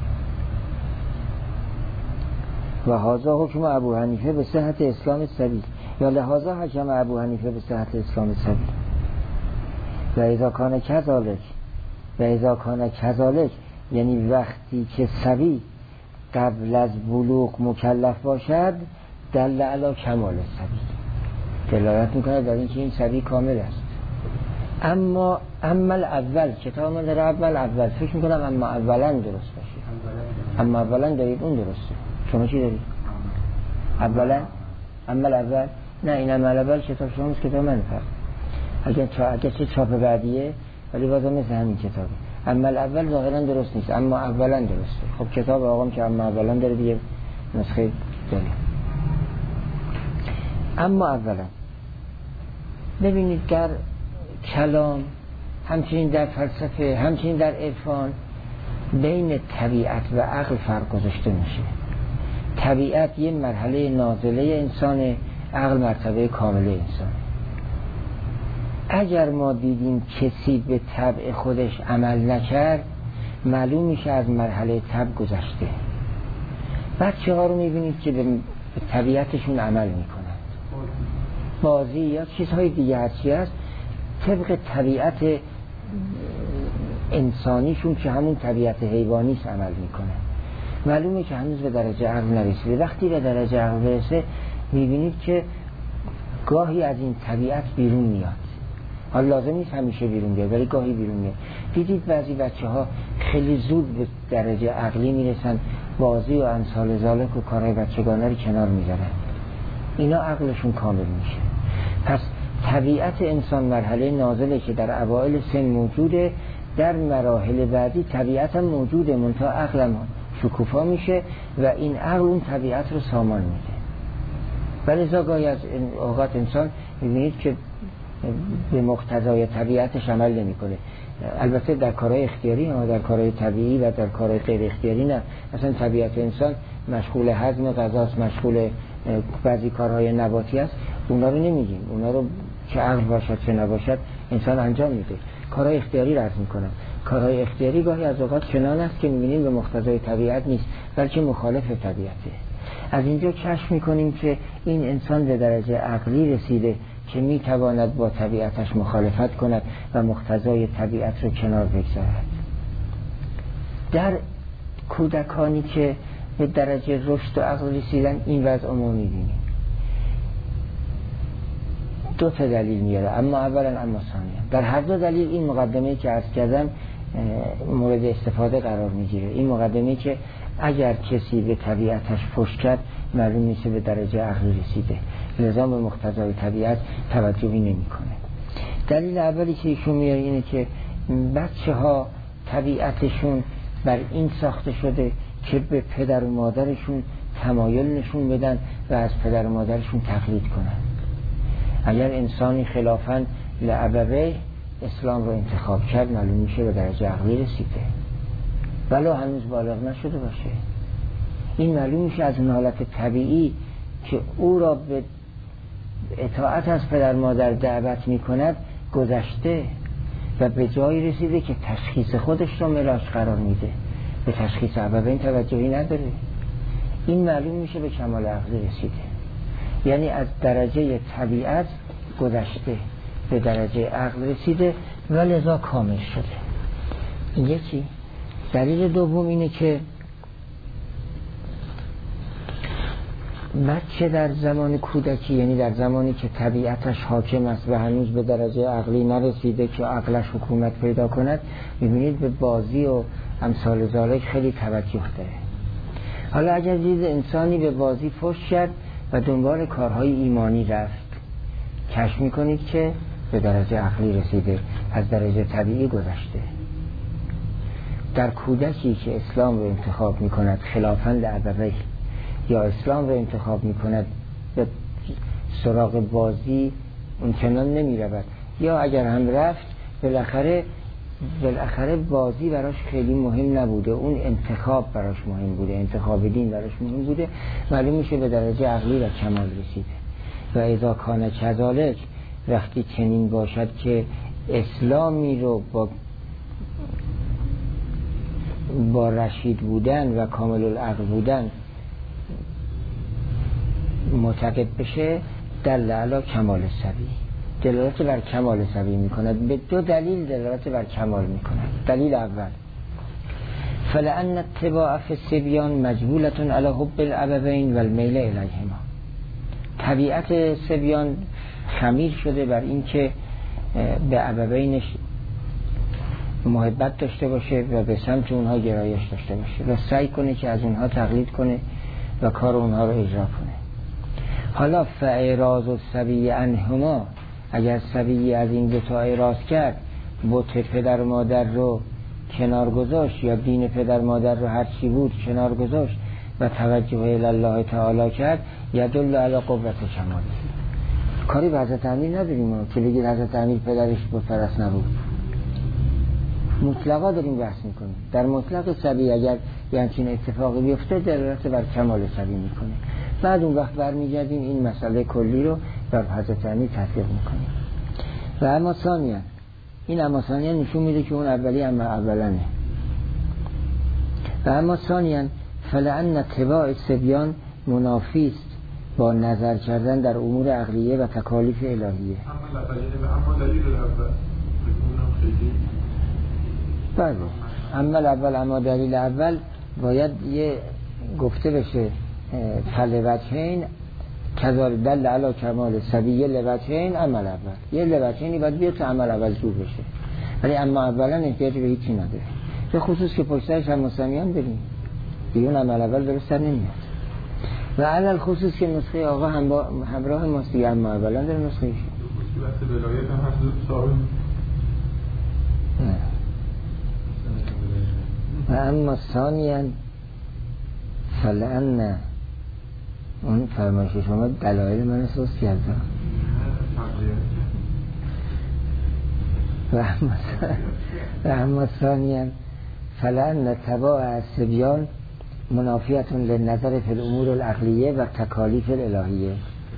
و هذا حکم ابو حنیفه به صحت اسلام صبی یا لهذا حکم ابو حنیفه به صحت اسلام صبی. و اذا کان کذالک و اذا کان کذالک یعنی وقتی که صبی قبل از بلوغ مکلف باشد دل علی کمال صبی، دلالت میکنه در اینکه این صبی کامل است. اما اما اول کتاب من در اول اول فکر میکنم اما اولا درست باشه. اما اولا دارید اون درسته. شما چی دارید؟ اولا اما اول نه این اما اول کتاب شما است، کتاب من فرق. اگر چا اگر چه چاپ بعدیه ولی بازم مثل همین کتابه. اما اول ظاهرا درست نیست اما اولا درسته. خب کتاب آقام که اما اولا داره دیگه نسخه داره. اما اولا ببینید در کلام همچنین در فلسفه همچنین در عرفان بین طبیعت و عقل فرق گذاشته میشه. طبیعت یه مرحله نازله انسانه، عقل مرتبه کامله انسان. اگر ما دیدیم کسی به طبع خودش عمل نکرد معلوم میشه از مرحله طبع گذشته. بچه ها رو میبینید که به طبیعتشون عمل میکنند، بازی یا چیزهای دیگه هرچی هست طبق طبیعت انسانیشون که همون طبیعت حیوانیست عمل میکنه. معلومه که هنوز به درجه عقل نرسیده. وقتی به درجه عقل برسه میبینید که گاهی از این طبیعت بیرون میاد. حالا لازم نیست همیشه بیرون بیاد ولی گاهی بیرون میاد. دیدید بعضی بچه ها خیلی زود به درجه عقلی میرسن، بازی و امثال ذالک و کارهای بچگانه رو کنار میذارن، اینا عقلشون کامل میشه. پس طبیعت انسان مرحله نازله که در اوائل سن موجوده، در مراحل بعدی طبیعت هم موجوده منتها عقل هم شکوفا میشه و این عقل اون طبیعت رو سامان میده. ولی گاهی از اوقات انسان میبینید که به مقتضای طبیعتش عمل نمیکنه. البته در کارهای اختیاری ها، در کارهای طبیعی و در کارهای غیر اختیاری نه. اصلا طبیعت انسان مشغول هضم غذاست، مشغول بعضی کارهای نباتی است، اونا رو نمیگیم، اونا رو چه عقل باشد چه نباشد انسان انجام میده. کارهای اختیاری رو عرض میکنم. کارهای اختیاری گاهی از اوقات چنان است که میبینیم به مقتضای طبیعت نیست بلکه مخالف طبیعته. از اینجا کشف میکنیم که این انسان به درجه عقلی رسیده که میتواند با طبیعتش مخالفت کند و مقتضای طبیعت رو کنار بگذارد. در کودکانی که به درجه رشد و عقل رسیدن این وضع رو میبینیم. دو تا دلیل میاره، اما اولا اما ثانیا. در هر دو دلیل این مقدمه‌ای که عرض کردم مورد استفاده قرار میگیره. این مقدمه‌ای که اگر کسی به طبیعتش فحش کرد معلوم میشه به درجه عقلی رسیده، لذا به مقتضای طبیعت توجهی نمیکنه. دلیل اولی که ایشون میاره اینه که بچه ها طبیعتشون بر این ساخته شده که به پدر و مادرشون تمایل نشون بدن و از پدر و مادرشون تقلید کنن. اگر انسانی خلافاً لابویه اسلام رو انتخاب کرد معلوم میشه به درجه عقلی رسیده ولو هنوز بالغ نشده باشه. این معلوم میشه از اون حالت طبیعی که او را به اطاعت از پدر مادر دعوت میکند گذشته و به جایی رسیده که تشخیص خودش را ملاک قرار میده، به تشخیص ابوین توجهی نداره. این معلوم میشه به کمال عقلی رسیده، یعنی از درجه طبیعت گذشته به درجه عقل رسیده و لذا کامل شده. یکی دلیل دوم اینه که بچه در زمان کودکی، یعنی در زمانی که طبیعتش حاکم است و هنوز به درجه عقلی نرسیده که عقلش حکومت پیدا کند، میبینید به بازی و امثال ذالک خیلی توجه داره. حالا اگر دید انسانی به بازی فحش کرد و دنبال کارهای ایمانی رفت، کشف میکنید که به درجه عقلی رسیده، از درجه طبیعی گذشته. در کودکی که اسلام رو انتخاب میکند خلافاً لابویه یا اسلام رو انتخاب میکند به سراغ بازی اون چنان نمی رود، یا اگر هم رفت بالاخره بالاخره بازی براش خیلی مهم نبوده، اون انتخاب براش مهم بوده، انتخاب دین براش مهم بوده، معلوم میشه به درجه عقلی و کمال رسیده. و اذا کان کذالک، وقتی چنین باشد که اسلامی رو با با رشید بودن و کامل العقل بودن معتقد بشه، دل علی کمال سبی، دلالت بر کمال سبی میکند. به دو دلیل دلالت بر کمال میکند. دلیل اول، فلان اتباع فی الصبیان مجبولة علی حب الابوین و المیل الیهما. طبیعت صبیان خمیر شده بر این که به ابوینش محبت داشته باشه و به سمت اونها گرایش داشته باشه و سعی کنه که از اونها تقلید کنه و کار اونها رو اجرا کنه. حالا فاعراض الصبی عنهما، اگر صبی از این دو تا اعراض کرد، بت پدر مادر رو کنار گذاشت یا دین پدر مادر رو هر چی بود کنار گذاشت و توجه الی الله تعالی کرد، یدل علی قوت کمال. کاری به حضرت امیر نداریم که بگید حضرت امیر پدرش بتپرست نبود، مطلقا داریم بحث میکنیم. در مطلق صبی اگر یه همچین اتفاقی بیفته دلالت بر کمال صبی میکنه. بعد اون وقت برمیگردیم این مسئله کلی رو بر حضرت امیر تطبیق میکنیم. و اما ثانیا، این اما ثانیا نشون میده که اون اولی اما اولانه. و اما ثانیا فلان اتباع الصبیان منافی است با نظر کردن در امور عقلیه و تکالیف الهیه. اما اما دلیل اول اونم خیلی بله. اما اول اما دلیل اول باید یه گفته بشه فلوچین کذال دل علی کمال سبیه لوچین عمل اول، یه لوچینی باید بیاد تو عمل اول جور بشه، ولی اما اولا احتیاج به هیچی نداره، به خصوص که پشترش هم مسلمیان بریم دیون عمل اول درست نمیاد و علل خصوص که نسخه آقا هم با همراه ماست دیگه، اما اولا در نسخه ایش بحث ولایت هم هست صاحب و اما ثانیاً فلان اون فرمایش شما دلایل من احساس کردم و اما ثانیاً فلان تباع الصبیان منافیتون لنظر فی الامور العقلیه و تکالیف الالهیه.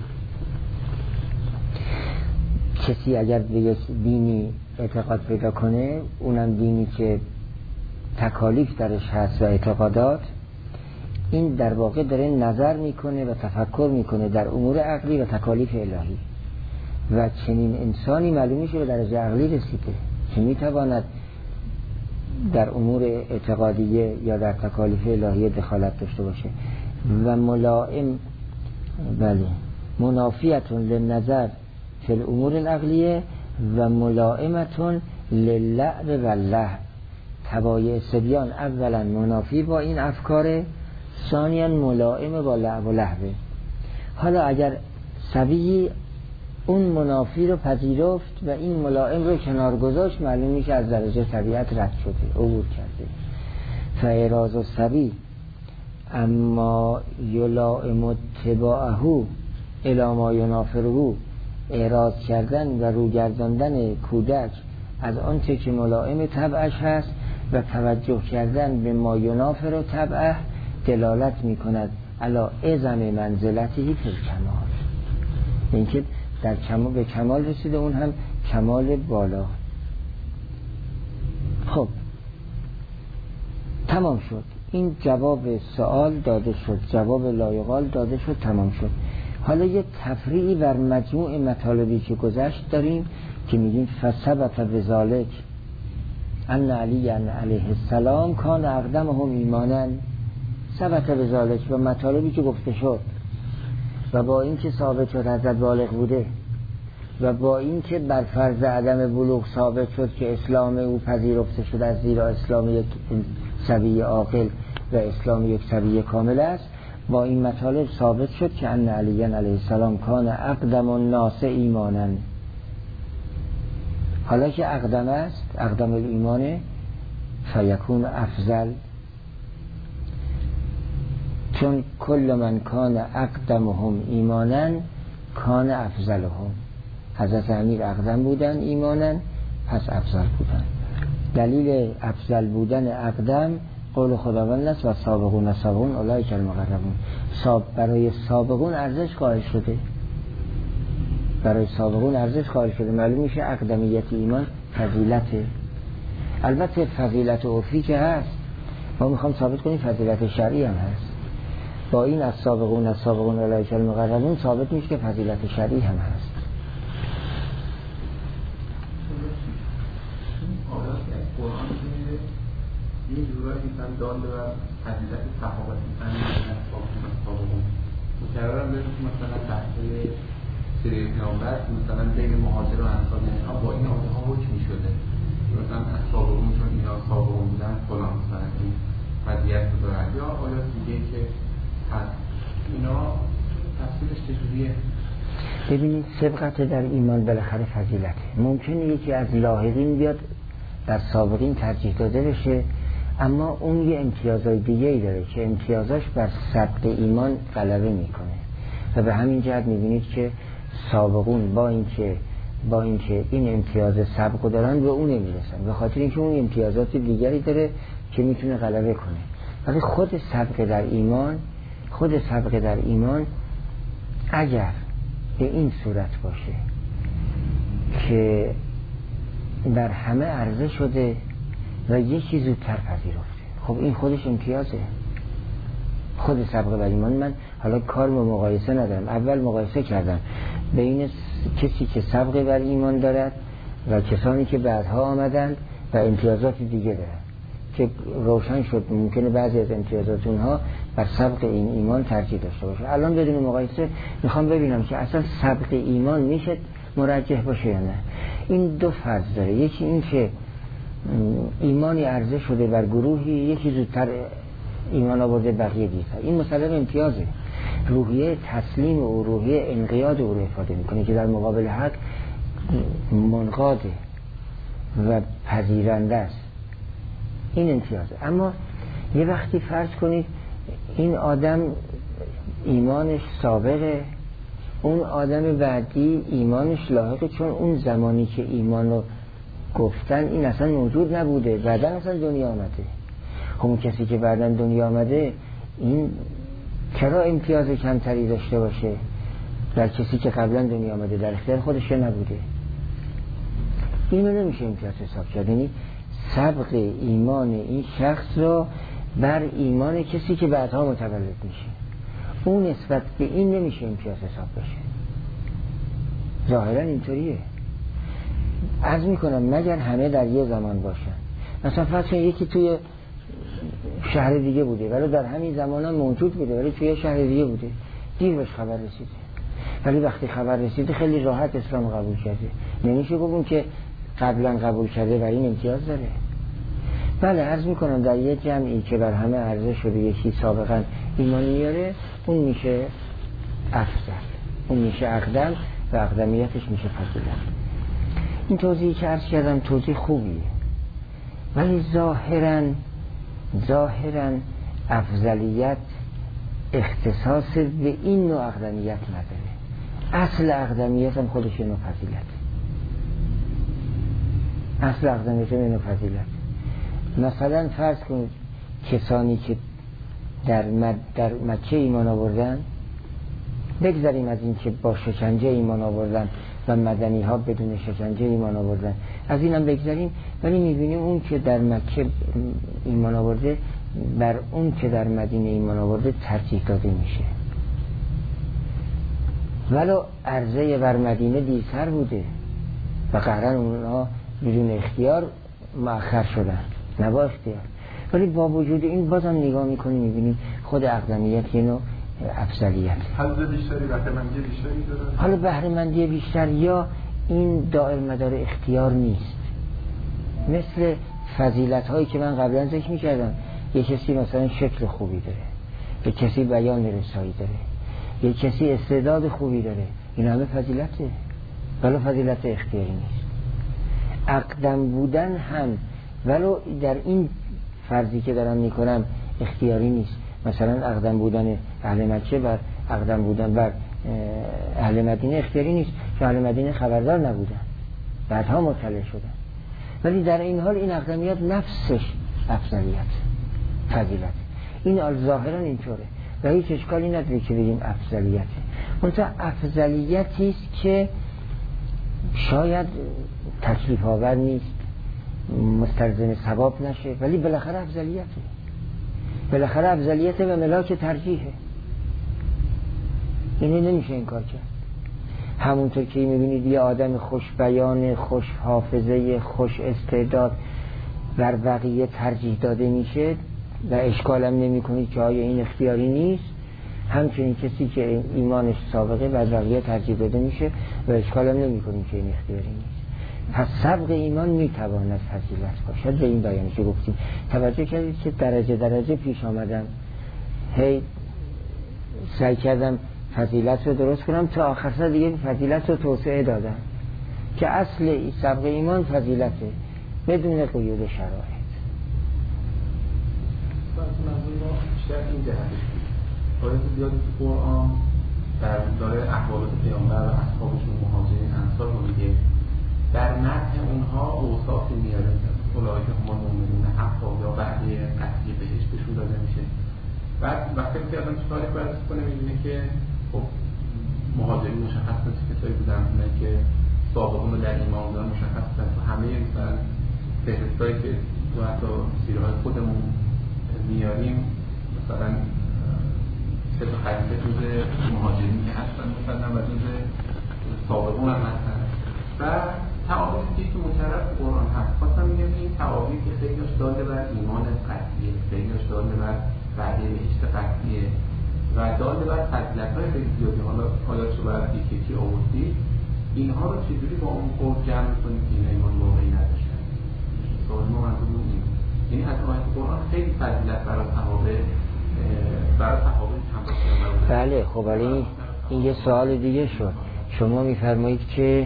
کسی اگر به یک دینی اعتقاد پیدا کنه، اونم دینی که تکالیف درش هست و اعتقادات، این در واقع داره نظر میکنه و تفکر میکنه در امور عقلی و تکالیف الهی و چنین انسانی معلوم میشه به درجه عقلی رسیده که میتواند در امور اعتقادیه یا در تکالیف الهیه دخالت داشته باشه و ملائم بله منافیتون للنظر فی الامور العقلیه و ملائمتون للعب و اللهو. تبایع صبیان اولا منافی با این افکاره، ثانیاً ملائم با لعب و لهوه. حالا اگر صبی اون منافی رو پذیرفت و این ملائم رو کنار گذاشت، معلوم میشه از درجه طبیعت رد شده، عبور کرده. فاعراض الصبی اما یلائم اتباعه الی ما ینافره، اعراض کردن و روگرداندن کودک از آنچه که ملائم طبعش هست و توجه کردن به ما ینافر طبعه دلالت میکند علی اعظم منزلتی فی الکمال، اینکه در کمال به کمال رسیده، اون هم کمال بالا. خب تمام شد، این جواب سوال داده شد، جواب لایقال داده شد، تمام شد. حالا یه تفریعی بر مجموع مطالبی که گذشت داریم که میگیم فثبت بذالک ان علی علیه السلام کان اقدمهم ایمانا. ثبت بذالک و مطالبی که گفته شد و با این که ثابت شد حضرت بالغ بوده و با این که بر فرض عدم بلوغ ثابت شد که اسلام او پذیرفته شد از زیرا اسلام یک صبی عاقل و اسلام یک صبی کامل است، با این مطالب ثابت شد که ان علی علیه السلام کان اقدم الناس ایمانا. حالا که اقدم است، اقدم الایمانه، فیکون افضل، چون کل من کان اقدمهم ایمانا کان افضلهم. حضرت امیر اقدم بودن ایمانا، پس افضل بودن. دلیل افضل بودن اقدم قول خداوند است و سابقون سابقون اولئک المقربون. ساب برای سابقون ارزش قائل شده، برای سابقون ارزش قائل شده، معلوم میشه اقدمیت ایمان فضیلته. البته فضیلت عرفی که هست، ما میخوام ثابت کنیم فضیلت شرعی هم هست. با این از سابقون از سابقون اولئک المقربون ثابت میشه که فضیلت شرعی هم هست. این جورایی میتونم داله و حدیدت صحابت میتونم از سابقون مکررم بگیم که مثلا بحثه سری پیامبر مثلا بین مهاجر و انصار اینها با این آده ها حکم شده، مثلا از سابقون چون اینا سابقون بودن فلان مثلا این مدیت دارن، یا آیات دیگه که هست اینا تفسیرش چجوریه؟ ببینید سبقت در ایمان بالاخره فضیلته. ممکنه یکی از لاحقین بیاد در سابقین ترجیح داده بشه، اما اون یه امتیازهای دیگه ای داره که امتیازاش بر سبق ایمان غلبه میکنه و به همین جهت میبینید که سابقون با اینکه با اینکه این امتیاز سبق دارن به اون نمیرسن، به خاطر اینکه اون امتیازات دیگری داره که میتونه غلبه کنه. ولی خود سبق در ایمان خود سبق در ایمان اگر به این صورت باشه که در همه عرضه شده و یکی زودتر پذیرفته، خب این خودش امتیازه. خود سبق بر ایمان من حالا کار و مقایسه ندارم، اول مقایسه کردم بین کسی که سبق بر ایمان دارد و کسانی که بعدها آمدند و امتیازات دیگه دارن که روشن شد ممکنه بعضی از امتیازات اونها بر سبق این ایمان ترجیح داشته باشه. الان بدون مقایسه میخوام ببینم که اصلا سبق ایمان میشه مرجح باشه یا نه. این دو فرض داره، یکی این که ایمانی عرضه شده بر گروهی، یکی زودتر ایمان آورده بقیه دیرتر. این مسئله امتیازه، روحیه تسلیم و روحیه انقیاد او رو افاده میکنه که در مقابل حق منقاده و پذیرنده است. این امتیازه. اما یه وقتی فرض کنید این آدم ایمانش سابقه، اون آدم بعدی ایمانش لاحقه، چون اون زمانی که ایمانو گفتن این اصلا موجود نبوده، بعدا اصلا دنیا آمده. اون کسی که بعدا دنیا آمده این چرا امتیاز کمتری داشته باشه در کسی که قبلا دنیا آمده، در اختیار خودش نبوده؟ اینو نمیشه امتیاز حساب کرد. یعنی سبق ایمان این شخص رو بر ایمان کسی که بعدها متولد میشه، اون نسبت به این نمیشه امتیاز حساب بشه. ظاهرا اینطوریه. عرض میکنم مگر همه در یه زمان باشن. مثلا فرض کنید یکی توی شهر دیگه بوده ولی در همین زمان هم موجود بوده، ولی توی شهر دیگه بوده، دیر بهش خبر رسیده، ولی وقتی خبر رسیده خیلی راحت اسلام قبول کرده. نمیشه گفتم که قبلا قبول کرده و این امتیاز داره. بله عرض میکنم در یه جمعی که بر همه عرضه شده یکی سابقا ایمان میاره، اون میشه افضل، اون میشه اقدم و اقدمیتش میشه فضیلت. این توضیحی که عرض کردم توضیح خوبیه، ولی ظاهرا ظاهرا افضلیت اختصاص به این نوع اقدمیت نداره. اصل اقدمیت هم خودش نوع فضیلت، اصل اقدمیت هم نوع فضیلت. مثلا فرض کنید کسانی که در, مد در مکه ایمان آوردن، بگذاریم از این که با شکنجه ایمان آوردن و مدنی ها بدون شکنجه ایمان آوردن، از این هم بگذاریم، ولی میبینیم اون که در مکه ایمان آورده بر اون که در مدینه ایمان آورده ترجیح داده میشه، ولو عرضه بر مدینه دیرتر بوده و قهرن اونها بدون اختیار مؤخر شدن، نه با اختیار. ولی با وجود این بازم نگاه میکنیم میبینیم خود اقدمیت یه نوع افضلیت، حظ بیشتری، بهره‌مندی بیشتری داره. حالا بهره‌مندی بیشتر یا این دائر مدار اختیار نیست. مثل فضیلت هایی که من قبلا ذکر میکردم، یه کسی مثلا شکل خوبی داره، یه کسی بیان رسایی داره، یه کسی استعداد خوبی داره، این همه فضیلته، ولی فضیلت اختیاری نیست. اقدم بودن هم ولو در این فرضی که دارم میکنم اختیاری نیست. مثلا اقدم بودن اهل مکه بر اقدم بودن بر اهل مدینه اختیاری نیست، چون اهل مدینه خبردار نبودن، بعدها مطلع شدن، ولی در این حال این اقدمیت نفسش افضلیت فضیلت. این ظاهرا اینطوره و هیچ اشکالی نداره که بگیم افضلیته. منتها افضلیتی است که شاید تکلیف آور نیست، مستلزم ثواب نشه، ولی بالاخره افضلیته، بالاخره افضلیته و ملاک ترجیحه. اینو نمیشه انکار کرد. همونطور که میبینید یه آدم خوش بیان، خوش حافظه، خوش استعداد بر بقیه ترجیح داده میشه و اشکالم نمی کنید که آیا این اختیاری نیست، همچنین کسی که ایمانش سابقه بر بقیه ترجیح داده میشه و اشکالم نمی کنید که این اختیاری نیست. پس سبق ایمان میتواند فضیلت باشد. به این بیانی که گفتیم توجه کردید که درجه درجه پیش آمدم، هی سعی کردم فضیلت رو درست کنم تا آخر سر دیگه فضیلت رو توسعه دادم که اصل سبق ایمان فضیلته بدون قیود شرایط. بیشتر این جهتش باید زیادی تو قرآن در داره احوالات پیامبر و اصحابشون مهاجرین انصار رو میگه، در متن اونها اوصافی میاره، اولئک هم المؤمنون حقا یا وعده قطعی بهشتشون داده میشه. بعد وقتی که آدم سوالی بررسی کنه میبینه که خب مهاجرین مشخص مثل کسایی بودن که سابقون در ایمان بودن مشخص بودن تو همه مثلا فهرستایی که تو حتی سیره های خودمون میاریم، مثلا طبق خلیفه جز مهاجرین که هستن مثلا و جز سابقون هم هستن و تعاریفی که مکرر تو قرآن هست. خواستم میگم این تعاریف که خیلیش داده بر ایمان قطعیه، خیلیش داده بر وعده بهشت قطعیه و داده بر فضیلت‌های خیلی زیادی. حالا آیات رو برای یکی یکی آوردید، اینها رو چجوری با اون قول جمع می‌کنید که این ایمان واقعی نداشتن؟ سوال ما منظور این یعنی از آیات قرآن خیلی فضیلت برای صحابه برای صحابه هم. بله خب ولی این یه سوال دیگه شد. شما می‌فرمایید که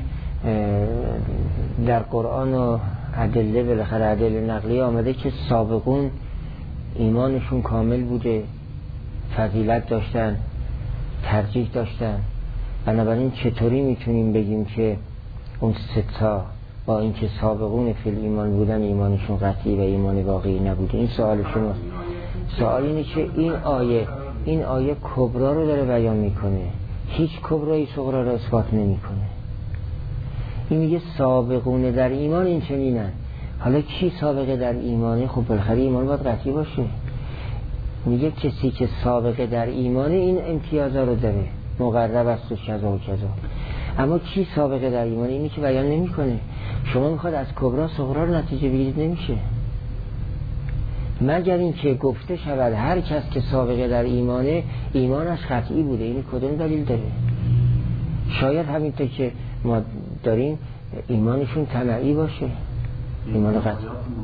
در قرآن و ادله بالاخره ادله نقلی آمده که سابقون ایمانشون کامل بوده، فضیلت داشتن، ترجیح داشتن، بنابراین چطوری میتونیم بگیم که اون ستا با اینکه سابقون فی ایمان بودن ایمانشون قطعی و ایمان واقعی نبوده؟ این سوال شما. سوال اینه که این آیه این آیه کبرا رو داره بیان میکنه، هیچ کبرایی صغرا رو اثبات نمیکنه. این میگه سابقون در ایمان این چنینن. حالا کی سابقه در ایمانه؟ خب بالاخره ایمان باید قطعی باشه. میگه کسی که سابقه در ایمانه این امتیازا رو داره، مقرب است و کذا و کذا. اما کی سابقه در ایمانه؟ اینی که بیان نمیکنه. شما میخواد از کبرا صغرا رو نتیجه بگیرید، نمیشه، مگر اینکه گفته شود هر کس که سابقه در ایمانه ایمانش قطعی بوده. این کدوم دلیل داره؟ شاید همینطور که ما داریم ایمانشون طمعی باشه، ایمان قطعی.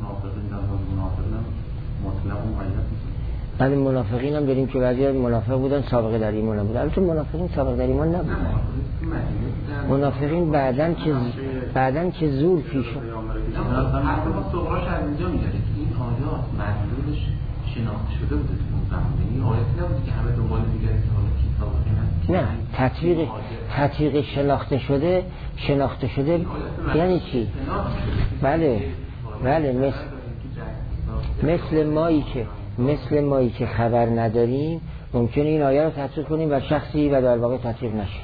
بله منافقین هم داریم که بعضی از منافق بودن سابقه در ایمان نبودن. البته منافقین سابقه در ایمان نبودن. منافقین بعدن که بعدن که زور پیش شد. حتی ما صغراش از اینجا میگه این آیات مدلولش شناخته شده بوده تو اون زمان. این آیاتی نبوده که همه دنبال دیگری که حالا کی سابقه نه، تطبیق تطبیق شناخته شده شناخته شده یعنی چی؟ بله بله مثل مثل مایی که مثل مایی که خبر نداریم ممکنه این آیه رو تطبیق کنیم بر شخصی و در واقع تطبیق نشه.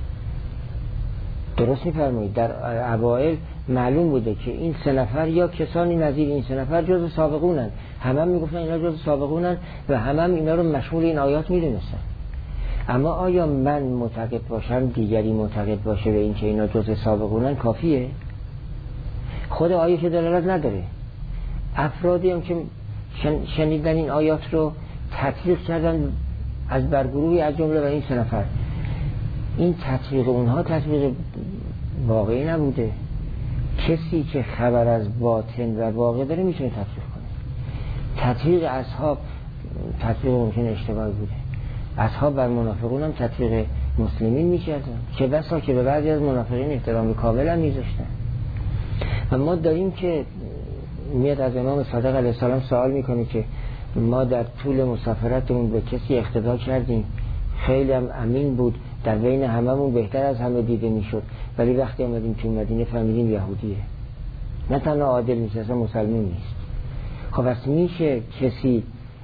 درست می‌فرمایید. در اوایل معلوم بوده که این سه نفر یا کسانی نظیر این سه نفر جزء سابقونن، همه هم میگفتن اینا جزء سابقونن و همه هم اینا رو مشمول این آیات میدونستن. اما آیا من معتقد باشم دیگری معتقد باشه به این که اینا جزء سابقونن کافیه؟ خود آیه که دلالت نداره. افرادی هم که شنیدن این آیات رو تطبیق کردن از برگروهی از جمله و این سه نفر، این تطبیق اونها تطبیق واقعی نبوده. کسی که خبر از باطن و واقع داره میتونه تطبیق کنه. تطبیق اصحاب تطبیق ممکن اشتباهی بوده. اصحاب بر منافقون هم تطبیق مسلمین میکردن، چه بسا که به بعضی از منافقین احترام کامل هم میذاشتن. و ما داریم که میاد از امام صادق علیه السلام سوال میکنه که ما در طول مسافرتمون به کسی اقتدا کردیم خیلی هم امین بود، در بین هممون بهتر از همه دیده میشد، ولی وقتی آمدیم تو مدینه فهمیدیم یهودیه، نه تنها عادل نیست، اصلا مسلمان نیست. خب از میشه کسی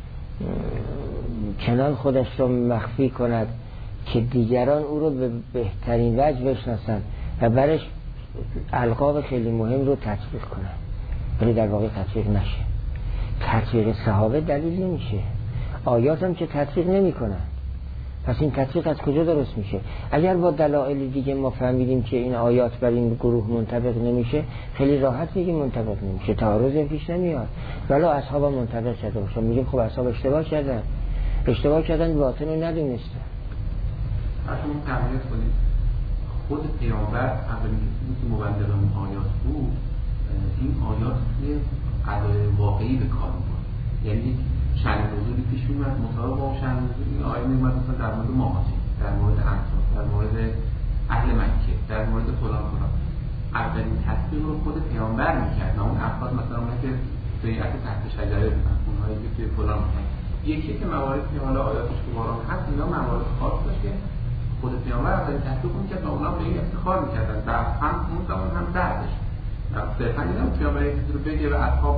چنان خودش رو مخفی کند که دیگران او رو به بهترین وجه بشناسن و برش القاب خیلی مهم رو تطبیق کنن ولی در واقع تطبیق نشه؟ تطبیق صحابه دلیل نمیشه، آیات هم که تطبیق نمی کنن. پس این تطبیق از کجا درست میشه؟ اگر با دلایل دیگه ما فهمیدیم که این آیات بر این گروه منطبق نمیشه، خیلی راحت میگیم منطبق نمیشه، تعارض پیش نمیاد. ولی اصحاب منطبق شده باشن، میگیم خب اصحاب اشتباه کردن اشتباه کردن باطن رو ندونستن. اصلا تمرین کنید خود پیامبر اولین کسی که مبلغ اون آیات بود، این آیات یه قضای واقعی به کار بود، یعنی شأن نزولی پیش میاد مطابق با شأن نزول این آیه میاد مثلا در مورد مهاجرین، در مورد انصار، در مورد اهل مکه، در مورد فلان فلان. اولین تصدیق رو خود پیامبر میکرد، نه اون افراد مثلا اونایی که بیعت تحت شجره بودن، اونهایی که توی فلان بودن. یکی که موارد که حالا آیاتش تو قرآن هست اینا موارد خاص داشت که خود پیامبر اولین تصدیق میکرد و اونا به این افتخار میکردن، در هم اون زمان هم دردش. صرفا اینا پیامبر یک چیزی رو بگه و اصحاب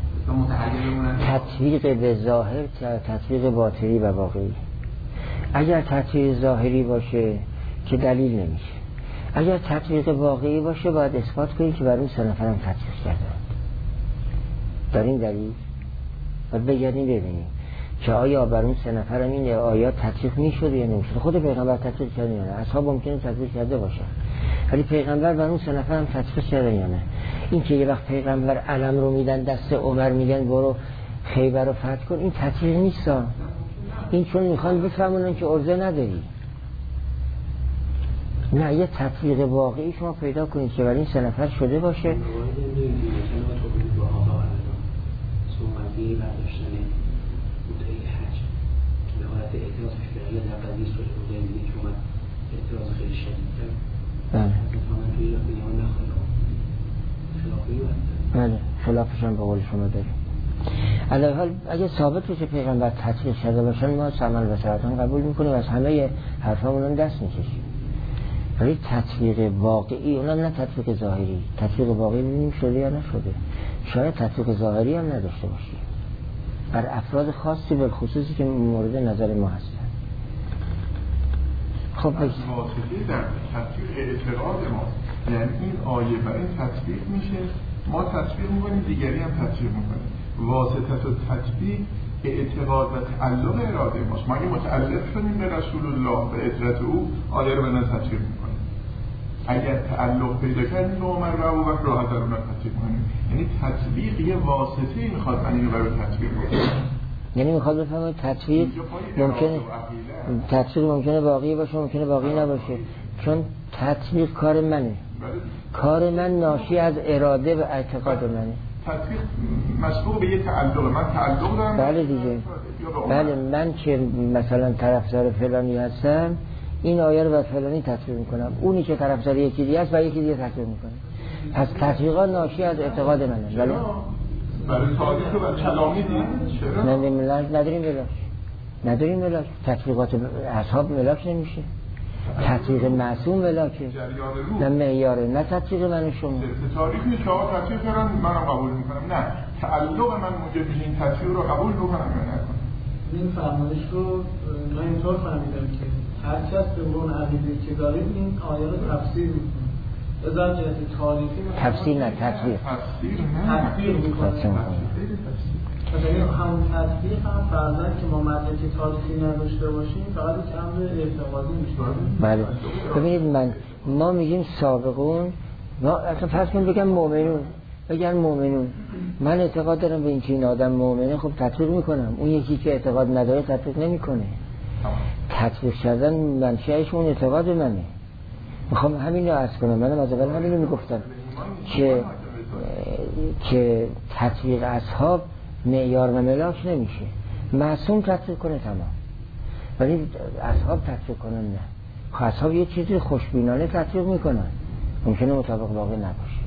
تطبیق به ظاهر تطبیق باطنی و واقعی. اگر تطبیق ظاهری باشه که دلیل نمیشه، اگر تطبیق واقعی باشه باید اثبات کنیم که بر اون سه نفرم تطبیق کردن. دارین دلیل؟ باید بگردیم ببینیم که آیا بر اون سه نفر هم این آیات تطبیق میشد یا نمیشد. خود پیغمبر تطبیق کرده یا نه؟ اصحاب ممکنه تطبیق کرده باشه، ولی پیغمبر بر اون سه نفر هم تطبیق کرده یا نه؟ این که یه وقت پیغمبر علم رو میدن دست عمر، میگن برو خیبر رو فتح کن، این تطبیق نیست. این چون میخوان بفهمونن که عرضه نداری. نه، یه تطبیق واقعی شما پیدا کنید که برای این سه نفر شده باشه. صحبتی برداشتن بوتای حج به حالت اعتراض پیشگیری در قضیه صلح حدیبیه که اومد اعتراض خیلی شدید کرد. بله. مثلا توی ایران نخواهی خلافی بود. بله، خلافش هم به قول شما داریم. علی حال اگه ثابت بشه پیغمبر تطبیق شده باشن، ما عمل و سرطان قبول میکنیم، از همه حرفامون دست میکشیم. ولی تطبیق واقعی، اونم نه تطبیق ظاهری، تطبیق واقعی ببینیم شده یا نشده. شاید تطبیق ظاهری هم نداشته باشیم بر افراد خاصی به خصوصی که مورد نظر ما هستن. خب از واسطه در تطبیق اعتقاد ما، یعنی این آیه برای تطبیق میشه، ما تطبیق میکنیم، دیگری هم تطبیق میکنیم. واسطه و تطبیق اعتقاد و تعلق اراده ماست. ما اگه متعلق شدیم به رسول الله و اطرت او، آیه رو بدن تطبیق میکنیم. اگر تعلق پیدا کردیم به عمر و ابوبکر راحت در اون تطبیق کنیم. یعنی تطبیق یه واسطه‌ای میخواد من اینو برای تطبیق کنم. یعنی میخواد بفهمه تطبیق ممکنه تطبیق ممکنه واقعی باشه، ممکنه واقعی نباشه، چون تطبیق کار منه. کار من ناشی از اراده و اعتقاد منه. تطبیق مسبوق به یه تعلق، من تعلق دارم. بله دیگه. بله، من که مثلا طرفدار فلانی هستم، این آیه رو بر فلانی تطبیق میکنم، اونی که طرفدار یکی دیگه است و یکی دیگه تطبیق میکنه. پس تطبیقات ناشی از اعتقاد منه. بله. برای تاریخ و برای کلامی دید چرا؟ نداریم ملاک. نداریم ملاک. تطبیقات اصحاب ملاک نمیشه. تطبیق معصوم ملاکه. نه معیاره، نه تطبیق من شما. تاریخ نیست آقا تطبیق کردن منم قبول میکنم. نه، تعلق من موجب میشه این تطبیق رو قبول بکنم یا نکنم. این فرمایش رو من اینطور فهمیدم که هر کس به اون عقیده که داریم این آیه رو تفسیر میکنه. از جهت تاریخی تفسیر نه تطبیق. تفسیر نه. تطبیق میکنه. مثلا همون تطبیق هم فرضاً که ما مدرک تاریخی نداشته باشیم فقط یک امر اعتقادی میشه. بله. ببینید من ما میگیم سابقون، ما اصلا فرض کنیم بگم مؤمنون، بگن مؤمنون، من اعتقاد دارم به این که این آدم مؤمنه، خب تطبیق میکنم. اون یکی که اعتقاد نداره تطبیق نمیکنه. تطبیق کردن منشأش اون اعتقاد منه. میخوام همین رو عرض کنم. منم از اول همین رو میگفتم که که تطبیق اصحاب معیار و ملاک نمیشه. معصوم تطبیق کنه تمام، ولی اصحاب تطبیق کنن نه. اصحاب یه چیزی خوشبینانه تطبیق میکنن، ممکنه مطابق واقع نباشه.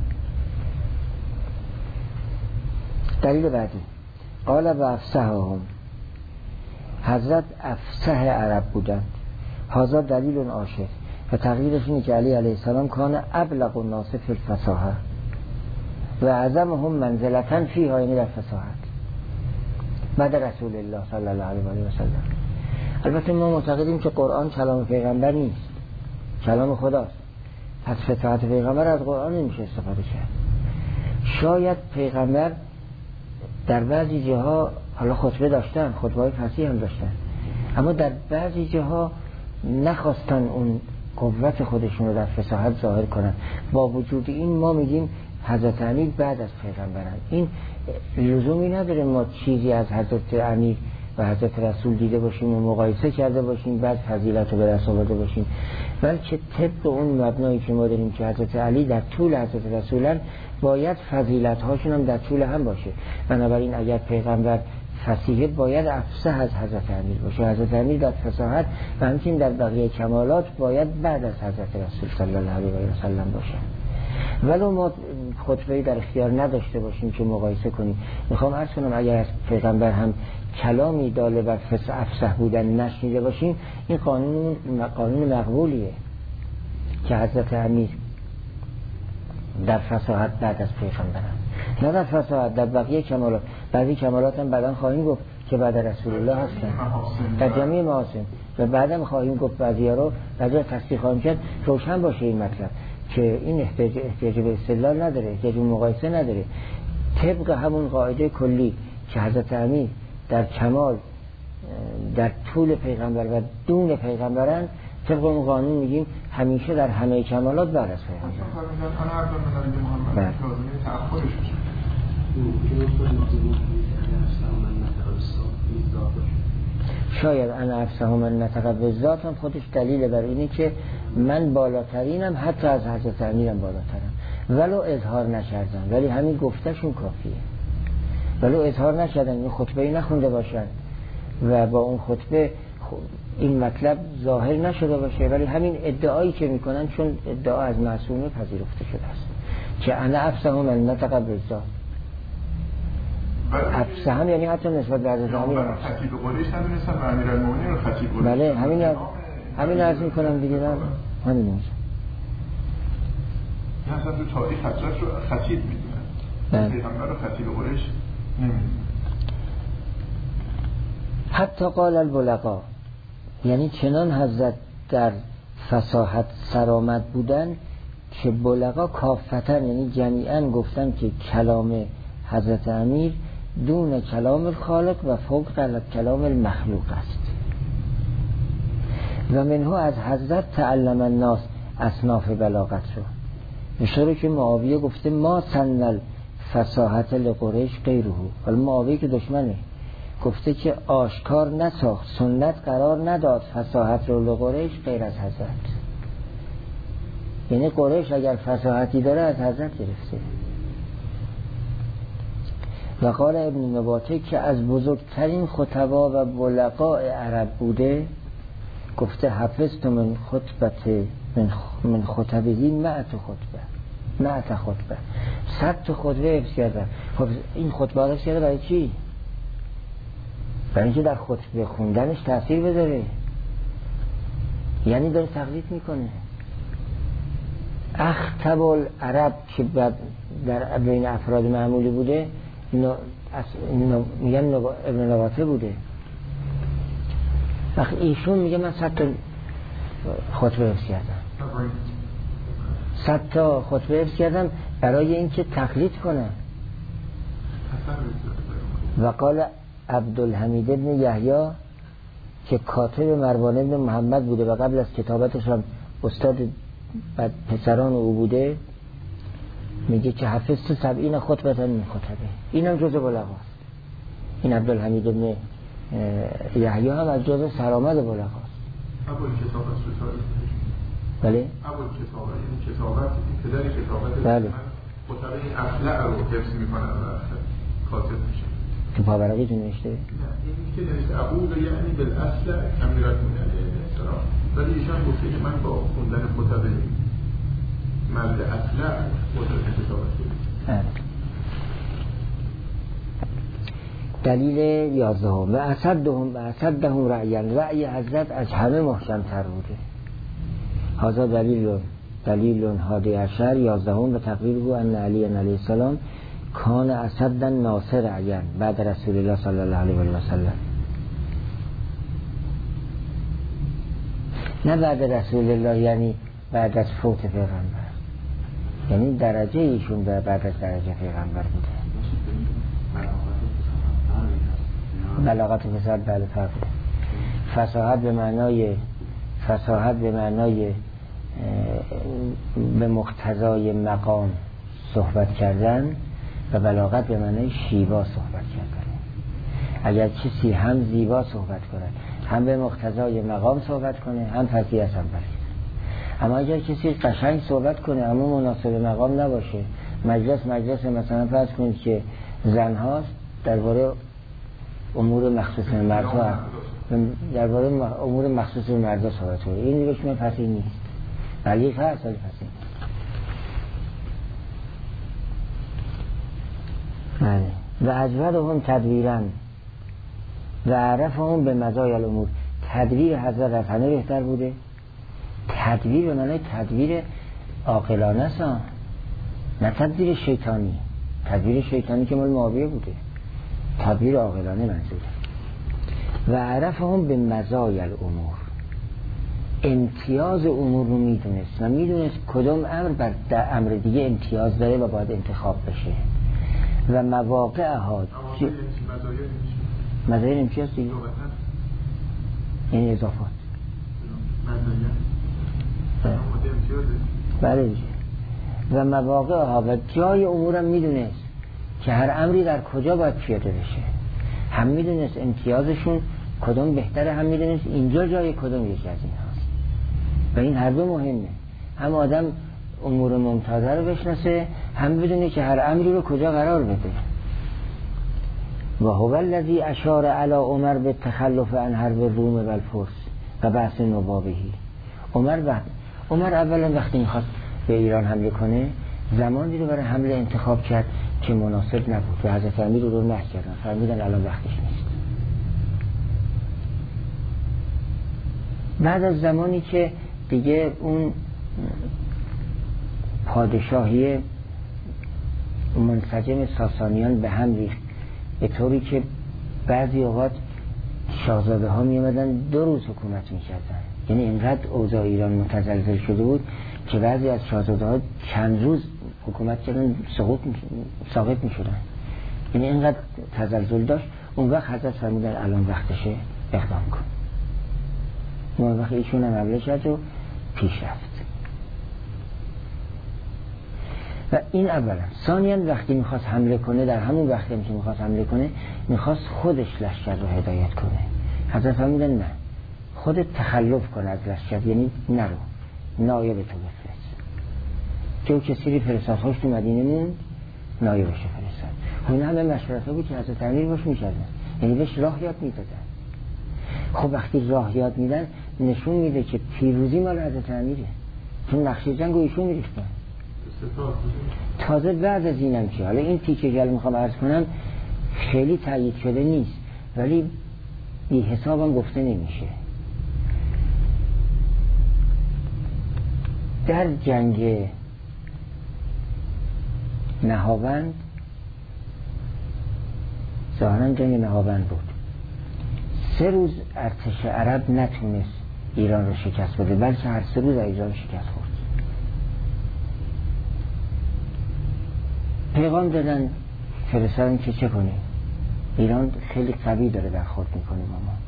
دلیل بعدی قال و افصحهم، حضرت افصح عرب بودند. هذا دلیل عاشر و تقریرش اینه که علی علیه السلام کان ابلغ الناس فی الفصاحه و اعظمهم منزلتا فیها، یعنی در فصاحت بعد رسول الله صلی الله علیه و سلم. البته ما معتقدیم که قرآن کلام پیغمبر نیست، کلام خداست. پس فصاحت پیغمبر از قرآن نمیشه استفاده کرد. شاید پیغمبر در بعضی جاها حالا خطبه داشتن، خطبه‌های فصیح هم داشتن، اما در بعضی جاها نخواستن اون قوت خودشون رو در فصاحت ظاهر کنن. با وجود این ما میگیم حضرت امیر بعد از پیغمبرن. این لزومی نداره ما چیزی از حضرت امیر و حضرت رسول دیده باشیم و مقایسه کرده باشیم بعد فضیلت رو به دست آورده باشیم، بلکه طبق اون مبنایی که ما داریم که حضرت علی در طول حضرت رسولن، باید فضیلت هاشون هم در طول هم باشه. بنابراین اگر پیغمبر فصیحه باید افصح از حضرت امیر باشه، حضرت امیر در فصاحت و همچنین در بقیه کمالات باید بعد از حضرت رسول صلی الله علیه و سلم باشه. ولو ما خطبه‌ای در اختیار نداشته باشیم که مقایسه کنیم. میخوام عرض کنم اگر از پیغمبر هم کلامی داله بر افصح بودن نشنیده باشیم، این قانون قانون مقبولیه که حضرت امیر در فصاحت بعد از پیغمبر هم، نه در فصاحت، در بقیه کمالات. بعضی کمالات هم بعداً خواهیم گفت که بعد رسول الله هستن در جمعی محاسن، و بعدم خواهیم گفت بعضی ها رو بعضی ها تصدیق خواهیم کرد. روشن باشه این مطلب که این احتیاج, احتیاج به استدلال نداره، احتیاج به مقایسه نداره. طبق همون قاعده کلی که حضرت امیر در کمال در طول پیغمبر و دون پیغمبرن طبق اون قانون میگیم همیشه در همه کمالات بعد از پیغمبر. انا عبد من محمد لازمه تأخرش میشه. شاید انا افصح من نطق بالذات هم خودش دلیل بر اینه که من بالاترینم، حتی از حضرت امیرم بالاترم، ولو اظهار نکردم، ولی همین گفتشون کافیه. ولو اظهار نکردن، این خطبه‌ای نخونده باشن و با اون خطبه این مطلب ظاهر نشده باشه، ولی همین ادعایی که میکنن چون ادعا از معصومه پذیرفته شده است که انا افصح من نطق بالذات. افصح هم یعنی حتی نسبت به حضرت امیر خطیب قریش ندونستن و امیرالمومنین رو خطیب قریش. بله همین همین عرض میکنم دیگه. نه همین اونجا یعنی اصلا تو تاریخ حضرت رو خطیب میدونن، پیغمبر رو خطیب قریش نمیدونن. حتی قال البلغا، یعنی چنان حضرت در فصاحت سرآمد بودن که بلغا کافتن، یعنی جمیعا گفتن که کلام حضرت امیر دون کلام الخالق و فوق کلام المخلوق است. و منها از حضرت تعلم الناس اصناف بلاغت رو، اشاره که معاویه گفته ما سنل فصاحت لقریش غیره، ولی معاویه که دشمنه گفته که آشکار نساخت، سنت قرار نداد فصاحت رو لقریش غیر از حضرت. یعنی قریش اگر فصاحتی داره از حضرت گرفته. و قال ابن نباته که از بزرگترین خطبا و بلغاء عرب بوده، گفته حفظت من خطبت من خطبهی معت خطبه معت خطبه صد تا خطبه حفظ کرده. خب این خطبه حفظ کرده برای چی؟ برای اینکه در خطبه خوندنش تأثیر بذاره، یعنی داره تقلید میکنه. اخطب العرب که در بین افراد معمولی بوده میگن ابن نباته بوده. وقتی ایشون میگه من صد تا خطبه حفظ کردم، صد تا خطبه حفظ کردم برای اینکه تقلید کنم. و قال عبدالحمید ابن یحیی که کاتب مروان ابن محمد بوده و قبل از کتابتش هم استاد پسران او بوده، میگه که حفظت سبعین خطبه من خطبه. اینم جزء بلغاست. این عبدالحمید ابن یحیی هم از جزء سرآمد بلغاست. اول کتابت رو تاریخ. بله؟ اول کتابت، این کتابت پدر کتابت بله. خطبه افلع رو حفظ میکنن و کاتب میشه. تو پاورقی تو نوشته؟ نه، این که نوشته ابوه یعنی بالاصل امیرالمومنین احترام، ولی ایشان گفته که من با خوندن خطبه مرد افلع خطبه کتابت کنم. دلیل یازدهم و اسدهم و اسدهم رأیان، رأی حضرت از همه محکم تر بوده. هذا دلیل دلیل هادی عشر یازدهم و تقریر بود ان علی علیه السلام کان اسد ناصر رأیان بعد رسول الله صلی الله علیه و سلم، نه بعد رسول الله یعنی بعد از فوت پیغمبر، یعنی درجه ایشون بعد از درجه پیغمبر بوده. بلاغت پسر بله فرق. فصاحت به معنای فصاحت به معنای به مقتضای مقام صحبت کردن و بلاغت به معنای شیوا صحبت کردن. اگر کسی هم زیبا صحبت کنه، هم به مقتضای مقام صحبت کنه، هم فصیح هم بلید. اما اگر کسی قشنگ صحبت کنه اما مناسب مقام نباشه، مجلس مجلس مثلا فرض کنید که زن هاست درباره امور مخصوص مردها درباره امور مخصوص مردها صحبت کنه، این دیگه شما فصیح نیست. بلیغ هست ولی فصیح نیست. بله. و اجودهم تدبیرن و عرفهم به مزایای الامور، تدبیر حضرت از همه بهتر بوده. تدبیر به معنی تدبیر عاقلانه است، نه تدبیر شیطانی. تدبیر شیطانی که مال معاویه بوده، تدبیر عاقلانه منظوره. و عرفهم به مزایای الامور، امتیاز امور رو میدونست و میدونست کدام امر بر در امر دیگه امتیاز داره و باید انتخاب بشه و مواقع ها مزایای امتیاز دیگه این اضافات بله دیگه. و مواقع ها و جای امورم میدونست که هر امری در کجا باید پیاده بشه، هم میدونست امتیازشون کدوم بهتره، هم میدونست اینجا جای کدوم یکی از این هاست. و این هر دو مهمه، هم آدم امور ممتازه رو بشناسه، هم بدونه که هر امری رو کجا قرار بده. و هو الذی اشار علی عمر به تخلف عن حرب الروم و الفرس و بحث نوابهی. عمر وقت عمر اولا وقتی میخواست به ایران حمله کنه زمانی رو برای حمله انتخاب کرد که مناسب نبود و حضرت امیر رو نه کردن، فرمودن الان وقتش نیست. بعد از زمانی که دیگه اون پادشاهی منسجم ساسانیان به هم ریخت به طوری که بعضی اوقات شاهزاده ها می اومدن دو روز حکومت می کردن، یعنی اینقدر اوضاع ایران متزلزل شده بود که بعضی از شاهزاده ها چند روز حکومت کردن سقوط می ساقط می شدن، یعنی اینقدر تزلزل داشت. اون وقت حضرت فرمودن الان وقتشه اقدام کن. اون وقت ایشون هم حمله کرد و پیش رفت. و این اولا. ثانیاً وقتی میخواست حمله کنه، در همون وقتی که میخواست حمله کنه میخواست خودش لشکر رو هدایت کنه. حضرت فرمودن نه، خودت تخلف کن از لشکر، یعنی نرو، نایب تو بفرست. که او کسی رو فرستاد، خوش تو مدینه موند، نایبش فرستاد. اون همه مشورت بود که حضرت امیر باش میکردن، یعنی بهش راه یاد میدادن. خب وقتی راه یاد میدن نشون میده که پیروزی مال حضرت امیره، چون نقشه جنگ رو ایشون میریختن. تازه بعد از اینم که حالا این تیکه که میخوام عرض کنم خیلی تایید شده نیست، ولی بی حسابم گفته نمیشه. در جنگ نهاوند، ظاهرا جنگ نهاوند بود، سه روز ارتش عرب نتونست ایران رو شکست بده، بلکه هر سه روز ایران شکست خورد. پیغام دادن فرستادن که چه کنیم، ایران خیلی قوی داره برخورد میکنه با ما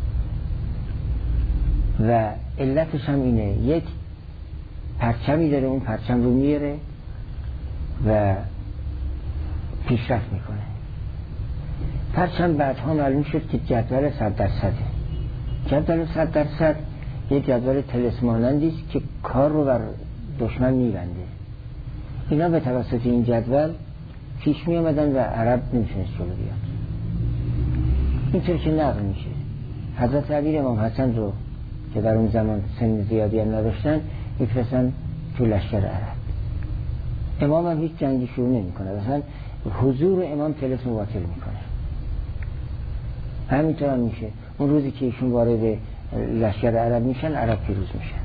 و علتش هم اینه، یک پرچمی داره، اون پرچم رو میاره و پیشرفت میکنه. پرچم بعدها معلوم شد که جدول صد درصده. جدول صد درصد یک جدول طلسمانندی است که کار رو بر دشمن میبنده. اینا به توسط این جدول پیش می آمدن و عرب نمیتونست جلو بیاد. اینطور که نقل میشه حضرت امیر امام حسن رو که در اون زمان سن زیادی هم نداشتن میفرستن تو لشکر عرب. امام هم هیچ جنگی شروع نمی کنه، مثلا حضور امام طلسم باطل میکنه. همینطور هم میشه اون روزی که ایشون وارد لشکر عرب میشن عرب پیروز میشن.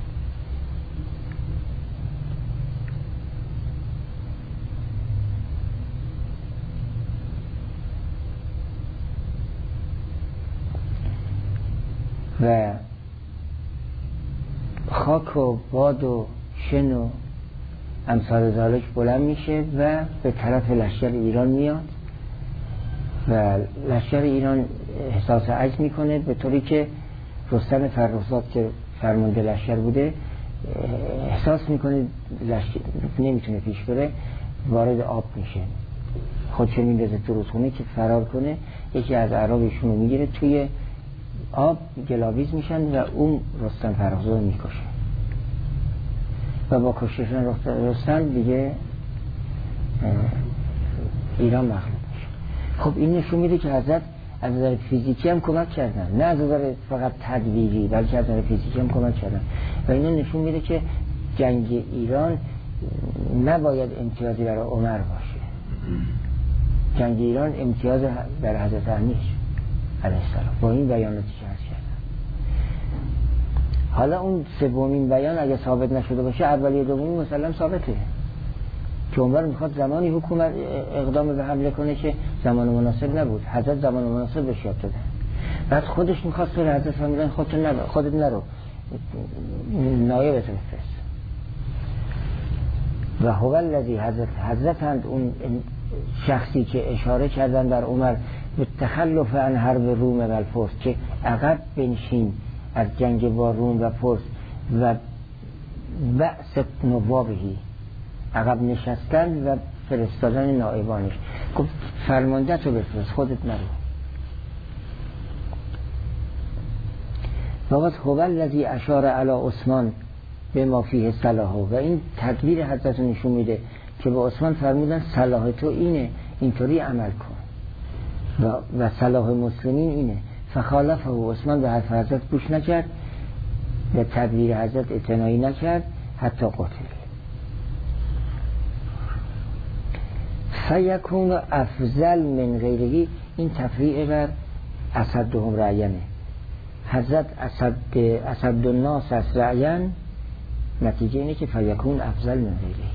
و خاک و باد و شن و امثال ذالک بلند میشه و به طرف لشکر ایران میاد و لشکر ایران احساس عجز میکنه، به طوری که رستم فرخزاد که فرمانده لشکر بوده احساس میکنه لشکر نمیتونه پیش بره، وارد آب میشه، خودشو میندازه تو رودخونه که فرار کنه. یکی از اعرابشون رو میگیره توی آب گلاویز میشن و اون رستم فرخزاد میکشه و با کشتن رستم دیگه ایران مغلوب میشه. خب این نشون میده که حضرت از نظر فیزیکی هم کمک کردن، نه از نظر فقط تدبیری بلکه از نظر فیزیکی هم کمک کردن و این نشون میده که جنگ ایران نباید امتیازی برای عمر باشه. جنگ ایران امتیاز برای حضرت امیر علیه السلام با این بیاناتی که عرض کردم. حالا اون سومین بیان اگه ثابت نشده باشه اولی دومی مسلم ثابته که عمر میخواد زمانی حکومت اقدام به حمله کنه که زمان مناسب نبود، حضرت زمان مناسب بهش یاد دادن. بعد خودش میخواست بره، حضرت فرمودن خودت نرو، خودت نرو، نایبت بفرست. و هو الذی حضرت حضرتند اون شخصی که اشاره کردن در عمر به تخلف عن حرب روم و الفرس که عقب بنشین از جنگ با روم و پرس و بعث نوابهی، عقب نشستن و فرستادن نائبانش. گفت فرمانده تو بفرست، خودت نرو. وقت هو الذی اشار علی عثمان به ما فیه صلاحه، و این تدبیر حضرت نشون میده که به عثمان فرمودن صلاح تو اینه، اینطوری عمل کن و, و صلاح مسلمین اینه. فخالفه و عثمان به حرف حضرت گوش نکرد، به تدبیر حضرت اعتنایی نکرد حتی قتل. فیکون افضل من غیرهی، این تفریع بر اسدهم رعینه. حضرت اسد اسد الناس از رعین، نتیجه اینه که فیکون افضل من غیرهی.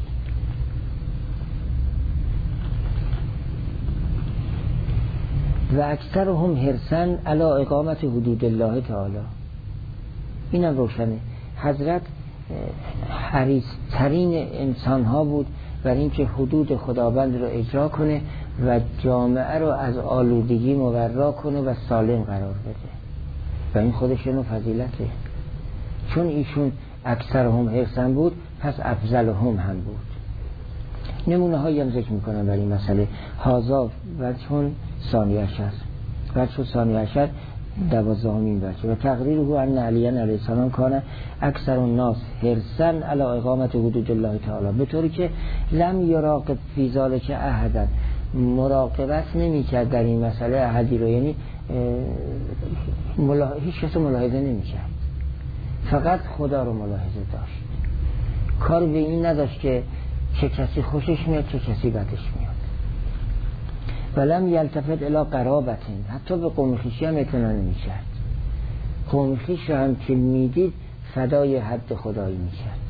و اکثرهم حرصا علی اقامت حدود الله تعالی، اینم روشنه. حضرت حریص ترین انسان ها بود بر اینکه حدود خداوند رو اجرا کنه و جامعه رو از آلودگی مبرا کنه و سالم قرار بده، و این خودشون فضیلته. چون ایشون اکثرهم حرصا بود، پس افضلهم هم بود. نمونه هایی هم ذکر میکنم برای این مسئله. هازا و چون ثانی عشر و چون ثانی عشر دوازدهمین بچه و تقریر او ان علی علیه السلام کانه اکثر الناس حرصا علی اقامت حدود الله تعالی، به طوری که لم یراقب فی ذلک احدا، مراقبت نمی کرد در این مسئله احدی رو، یعنی ملاح... هیچ کس ملاحظه نمی کرد، فقط خدا رو ملاحظه داشت. کار به این نداشت که چه کسی خوشش میاد چه کسی بدش میاد. ولم یلتفت الی قرابتین، حتی به قوم خویشی هم اعتنا نمی کرد. قوم خویش هم که میدید فدای حد خدایی می کرد.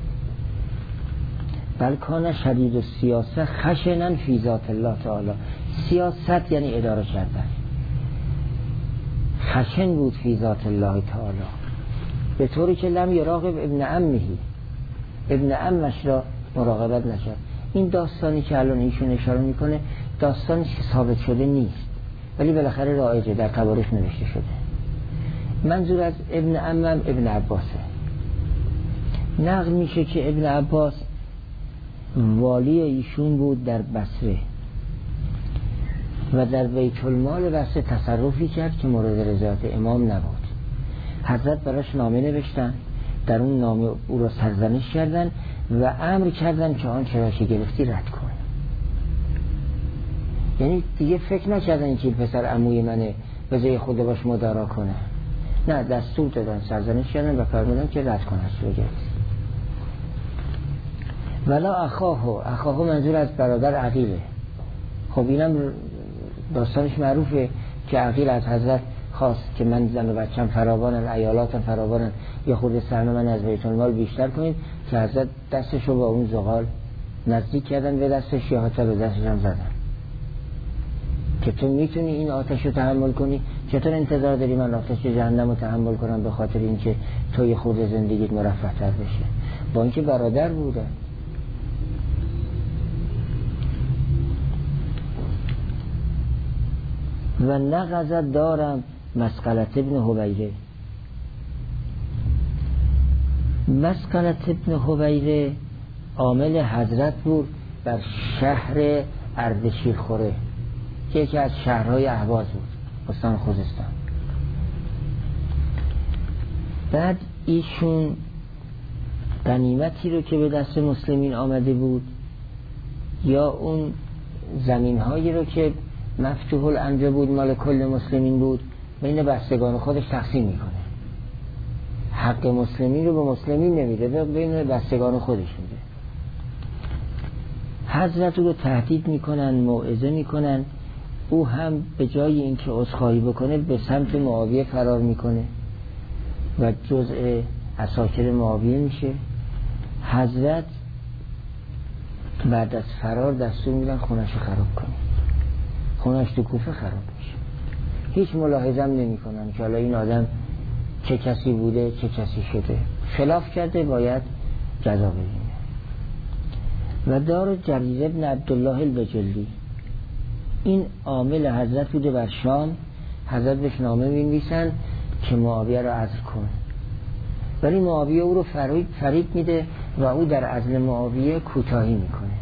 بل کان شدید و سیاست خشنن فی ذات الله تعالی، سیاست یعنی اداره کردن، خشن بود فی ذات الله تعالی، به طوری که لم یراقب ابن عمهی، ابن عمش را مراقبت نکرد. این داستانی که الان ایشون اشاره میکنه داستانی که ثابت شده نیست، ولی بالاخره رایجه، در تواریخ نوشته شده. منظور از ابن عمم ابن عباسه. نقل میشه که ابن عباس والی ایشون بود در بصره و در بیت المال بصره تصرفی کرد که مورد رضایت امام نبود. حضرت براش نامه نوشتن، در اون نامه او را سرزنش کردن و امر کردن که آن چرا که گرفتی رد کن. یعنی دیگه فکر نکردن که پسر عموی منه بذاری خود باش مدارا کنه، نه، دستور دادن، سرزنش کردن و فرمودن که رد کن از رو گرفت. ولا اخاهو، اخاهو منظور از برادر عقیله. خب اینم داستانش معروفه که عقیل از حضرت خواست که من زن و بچم فراوانن، عیالاتم فراوانن، یا خود سهم من از بیت المال بیشتر کنید، که حضرت دستشو با اون زغال نزدیک کردن به دستش، یا حتی به دستش هم زدن که تو میتونی این آتش رو تحمل کنی، چطور انتظار داری من آتش جهنم رو تحمل کنم به خاطر اینکه تو یه خورده زندگیت مرفه تر بشه. با اینکه برادر بودن. و نغزت دارم مسقلت ابن حبیره، مسقلت ابن حبیره عامل حضرت بود بر شهر اردشیرخوره که یکی از شهرهای اهواز بود، استان خوزستان. بعد ایشون غنیمتی رو که به دست مسلمین آمده بود یا اون زمینهایی رو که مفتوح الامر بود مال کل مسلمین بود، بین بستگان خودش تقسیم میکنه. حق مسلمین رو به مسلمین نمیده، بین بستگان خودش میده. حضرت رو تهدید میکنن، موعظه میکنن، او هم به جای اینکه عذرخواهی بکنه به سمت معاویه فرار میکنه و جزء عساکر معاویه میشه. حضرت بعد از فرار دستور میدن خونش رو خراب کنه، خونش تو کوفه خراب میشه. هیچ ملاحظه هم نمی کنن که حالا این آدم چه کسی بوده چه کسی شده، خلاف کرده باید جزا ببینه. و دار جریر ابن عبدالله البجلی، این عامل حضرت بوده بر شام. حضرت بهش نامه می‌نویسن که معاویه را عزل کن، ولی معاویه او رو فریب فریب میده و او در عزل معاویه کوتاهی میکنه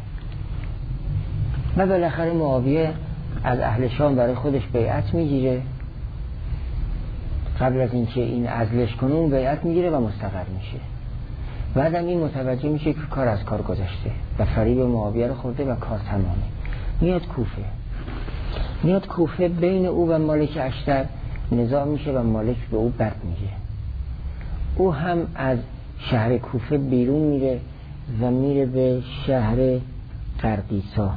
و بالاخره معاویه از اهل شام برای خودش بیعت میگیره. قبل از اینکه این عزلش کنه اون بیعت میگیره و مستقر میشه. بعدم این متوجه میشه که کار از کار گذشته و فریب معاویه رو خورده و کار تمامه. میاد کوفه میاد کوفه بین او و مالک اشتر نزاع میشه و مالک به او بد میگه. او هم از شهر کوفه بیرون میره و میره به شهر قرقیسا.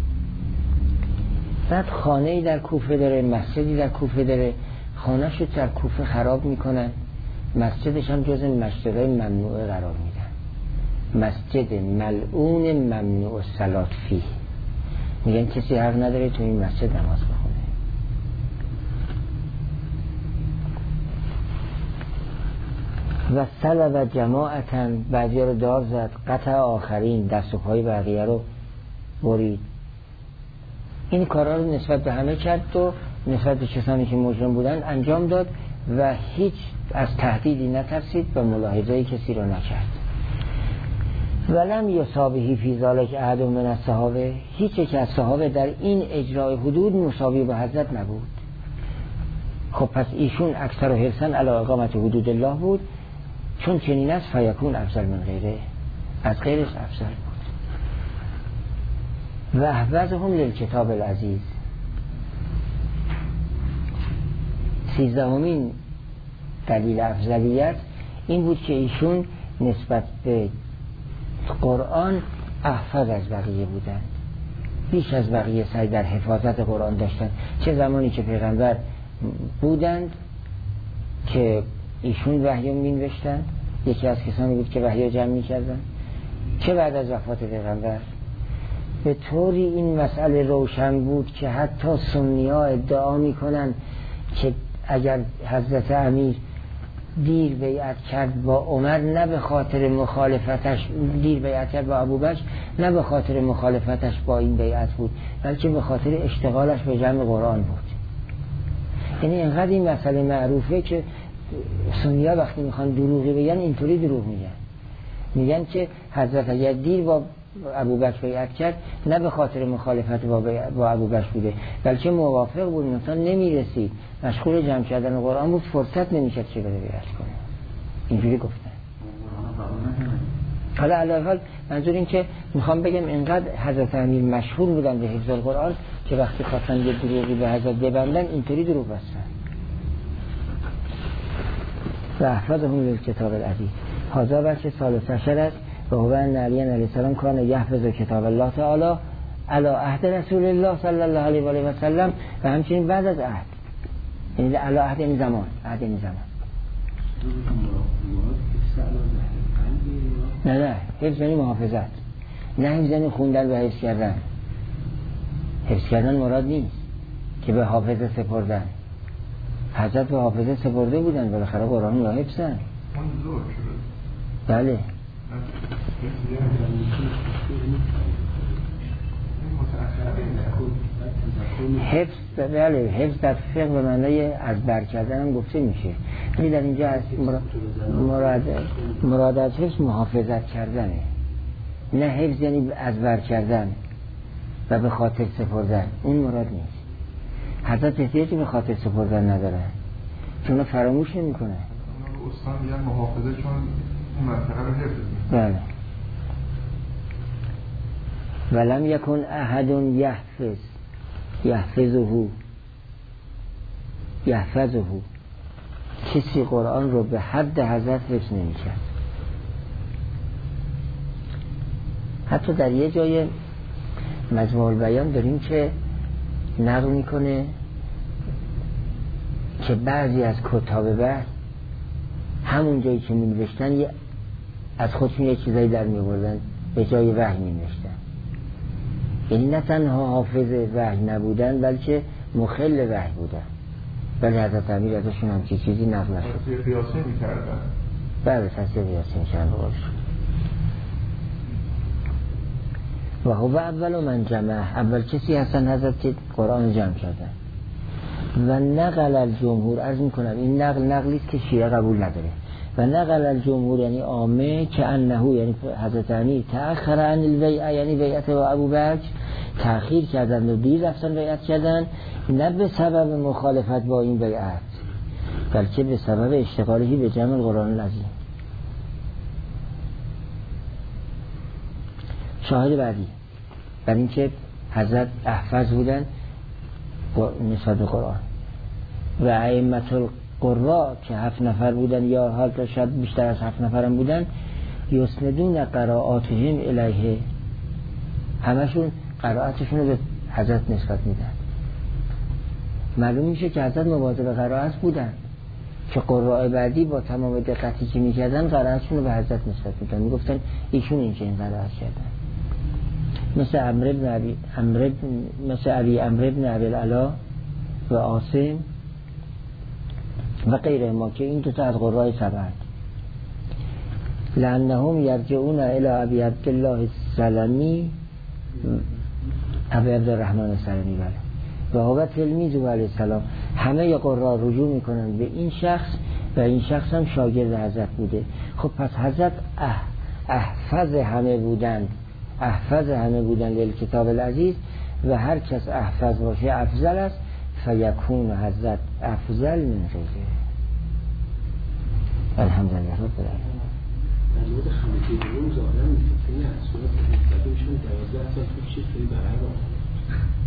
بعد خانه‌ای در کوفه داره، مسجدی در کوفه داره، خانه‌ش رو در کوفه خراب میکنن، مسجدش هم جز مسجدهای ممنوعه قرار میدن، مسجد ملعون ممنوع الصلاة فیه. میگن کسی حق نداره تو این مسجد نماز بخونه. و سلب جماعتاً، بعضی رو دار زد، قطع آخرین، دست و پای بقیه رو برید. این کارا رو نسبت به همه کرد و نسبت به کسانی که مجرم بودن انجام داد و هیچ از تهدیدی نترسید و ملاحظه کسی رو نکرد. ولم یصابه فی ذلک احد من الصحابه، هیچ یک از صحابه در این اجرای حدود مساوی به حضرت نبود. خب پس ایشون اکثر حرصاً علی اقامت حدود الله بود، چون چنین است فیکون افضل من غیره، از غیرش افضل بود. و احوزهم للکتاب العزیز. سیزدهمین دلیل افضلیت این بود که ایشون نسبت به قرآن احفظ از بقیه بودن، بیش از بقیه سعی در حفاظت قرآن داشتن. چه زمانی که پیغمبر بودند که ایشون وحی می نوشتن، یکی از کسانی بود که وحی جمع می کردن، چه بعد از وفات پیغمبر. به طوری این مسئله روشن بود که حتی سنی ها ادعا می کنن که اگر حضرت امیر دیر بیعت کرد با عمر نه به خاطر مخالفتش، دیر بیعت کرد با ابوبکر نه به خاطر مخالفتش با این بیعت بود، بلکه به خاطر اشتغالش به جمع قرآن بود. یعنی اینقدر این مسئله معروفه که سنی ها وقتی میخوان دروغی بگن اینطوری دروغ میگن، میگن که حضرت اگر دیر با ابوبکر بیعت کرد نه به خاطر مخالفت با, با ابوبکر بوده، بلکه موافق بود، مثلا نمیرسید، مشغول جمع کردن قرآن بود، فرصت نمیشد که بره بیعت کنه. اینجوری گفتن. حالا علاوه حال منظور این که میخوام بگم اینقدر حضرت امیر مشهور بودن به حفظ القرآن که وقتی خواستن یه دروغی به حضرت ببندن اینطوری دروغ بستن. و احفظهم للکتاب العزیز. هذا بچه ثالث عشر است و هو ان علی علیه السلام کان یحفظ کتاب الله تعالی علی عهد رسول الله صلی الله علیه و آله و سلم و همچنین بعد از عهد، یعنی علی عهد این زمان، عهد این زمان. نه نه حفظ یعنی محافظت، نه حفظ یعنی خوندن و حفظ کردن. حفظ کردن مراد نیست که به حافظه سپردن. حضرت به حافظه سپرده بودن، بالاخره قرآن را حفظن. بله حفظ، بله حفظ در فقه به معنای از بر کردن هم گفته میشه، ولی در اینجا از مراد مراد از حفظ محافظت کردنه، نه حفظ یعنی از بر کردن و به خاطر سپردن، اون مراد نیست. حضرت احتیاجی به خاطر سپردن ندارن چون فراموش نمیکنه. استان میگن محافظه چون اون منطقه رو حفظ میکنه. بله. ولم یکن احد یحفظ یحفظه یحفظه کسی قرآن رو به حد حضرت حفظ نمی کرد. حتی در یه جای مجموع البیان داریم که نقل میکنه که بعضی از کتاب بحث همون جایی که می نوشتن از خودشون یه چیزایی در می بردن به جای وحی می نوشتن. یعنی نه تنها حافظ وحی نبودن بلکه مخل وحی بودن، ولی حضرت امیر ازشون همچی چیزی نقل نشد. تصحیح قیاسی میکردن. بله تصحیح قیاسی میکردن بقولشون. و هو اول من جمع، اول کسی هستن حضرت که قرآن جمع کردن. و نقل الجمهور، عرض میکنم این نقل نقلی است که شیعه قبول نداره، و نقل الجمهور یعنی عامه که انه یعنی حضرت علی تأخر عن البیعه یعنی بیعت و ابوبکر تأخیر کردن و دیر رفتن بیعت کردن، نه به سبب مخالفت با این بیعت بلکه به سبب اشتغالهی به جمع القرآن العظیم. شاهد بعدی بر این که حضرت احفظ بودن نسبت به قرآن و ائمه القراء که هفت نفر بودن یا حال تا شاید بیشتر از هفت نفرم بودن، یسندون قرائاتهم الیه، همشون قرائتشون رو به حضرت نسبت میدن. معلوم میشه که حضرت مواظب قرائت بودن که قراء بعدی با تمام دقتی که میکردن قرائتشون رو به حضرت نسبت میدن، میگفتن ایشون اینجا این قرائت کردن. مثل عمرو بن ابی عمرو مثل ابی عمرو بن ابی العلا و عاصم و غیره ما که این دو تا از قراء سبعه، لانهم یرجعون الی ابی عبدالله السلمی ابی عبدالرحمن السلمی بله و هو تلمیذ علیه السلام، همه قراء رجوع میکنن به این شخص و این شخص هم شاگرد حضرت بوده. خب پس حضرت اح احفظ همه بودند احفظ همه بودن لیل کتاب العزیز و هر کس احفظ باشه افضل است، فیکون حضرت افضل من غیره. الحمدلله رب العالمین. در مورد خمیسی بلون زادن میفته این اصولات که مستقیمشون دوازده سال توی چیز توی برای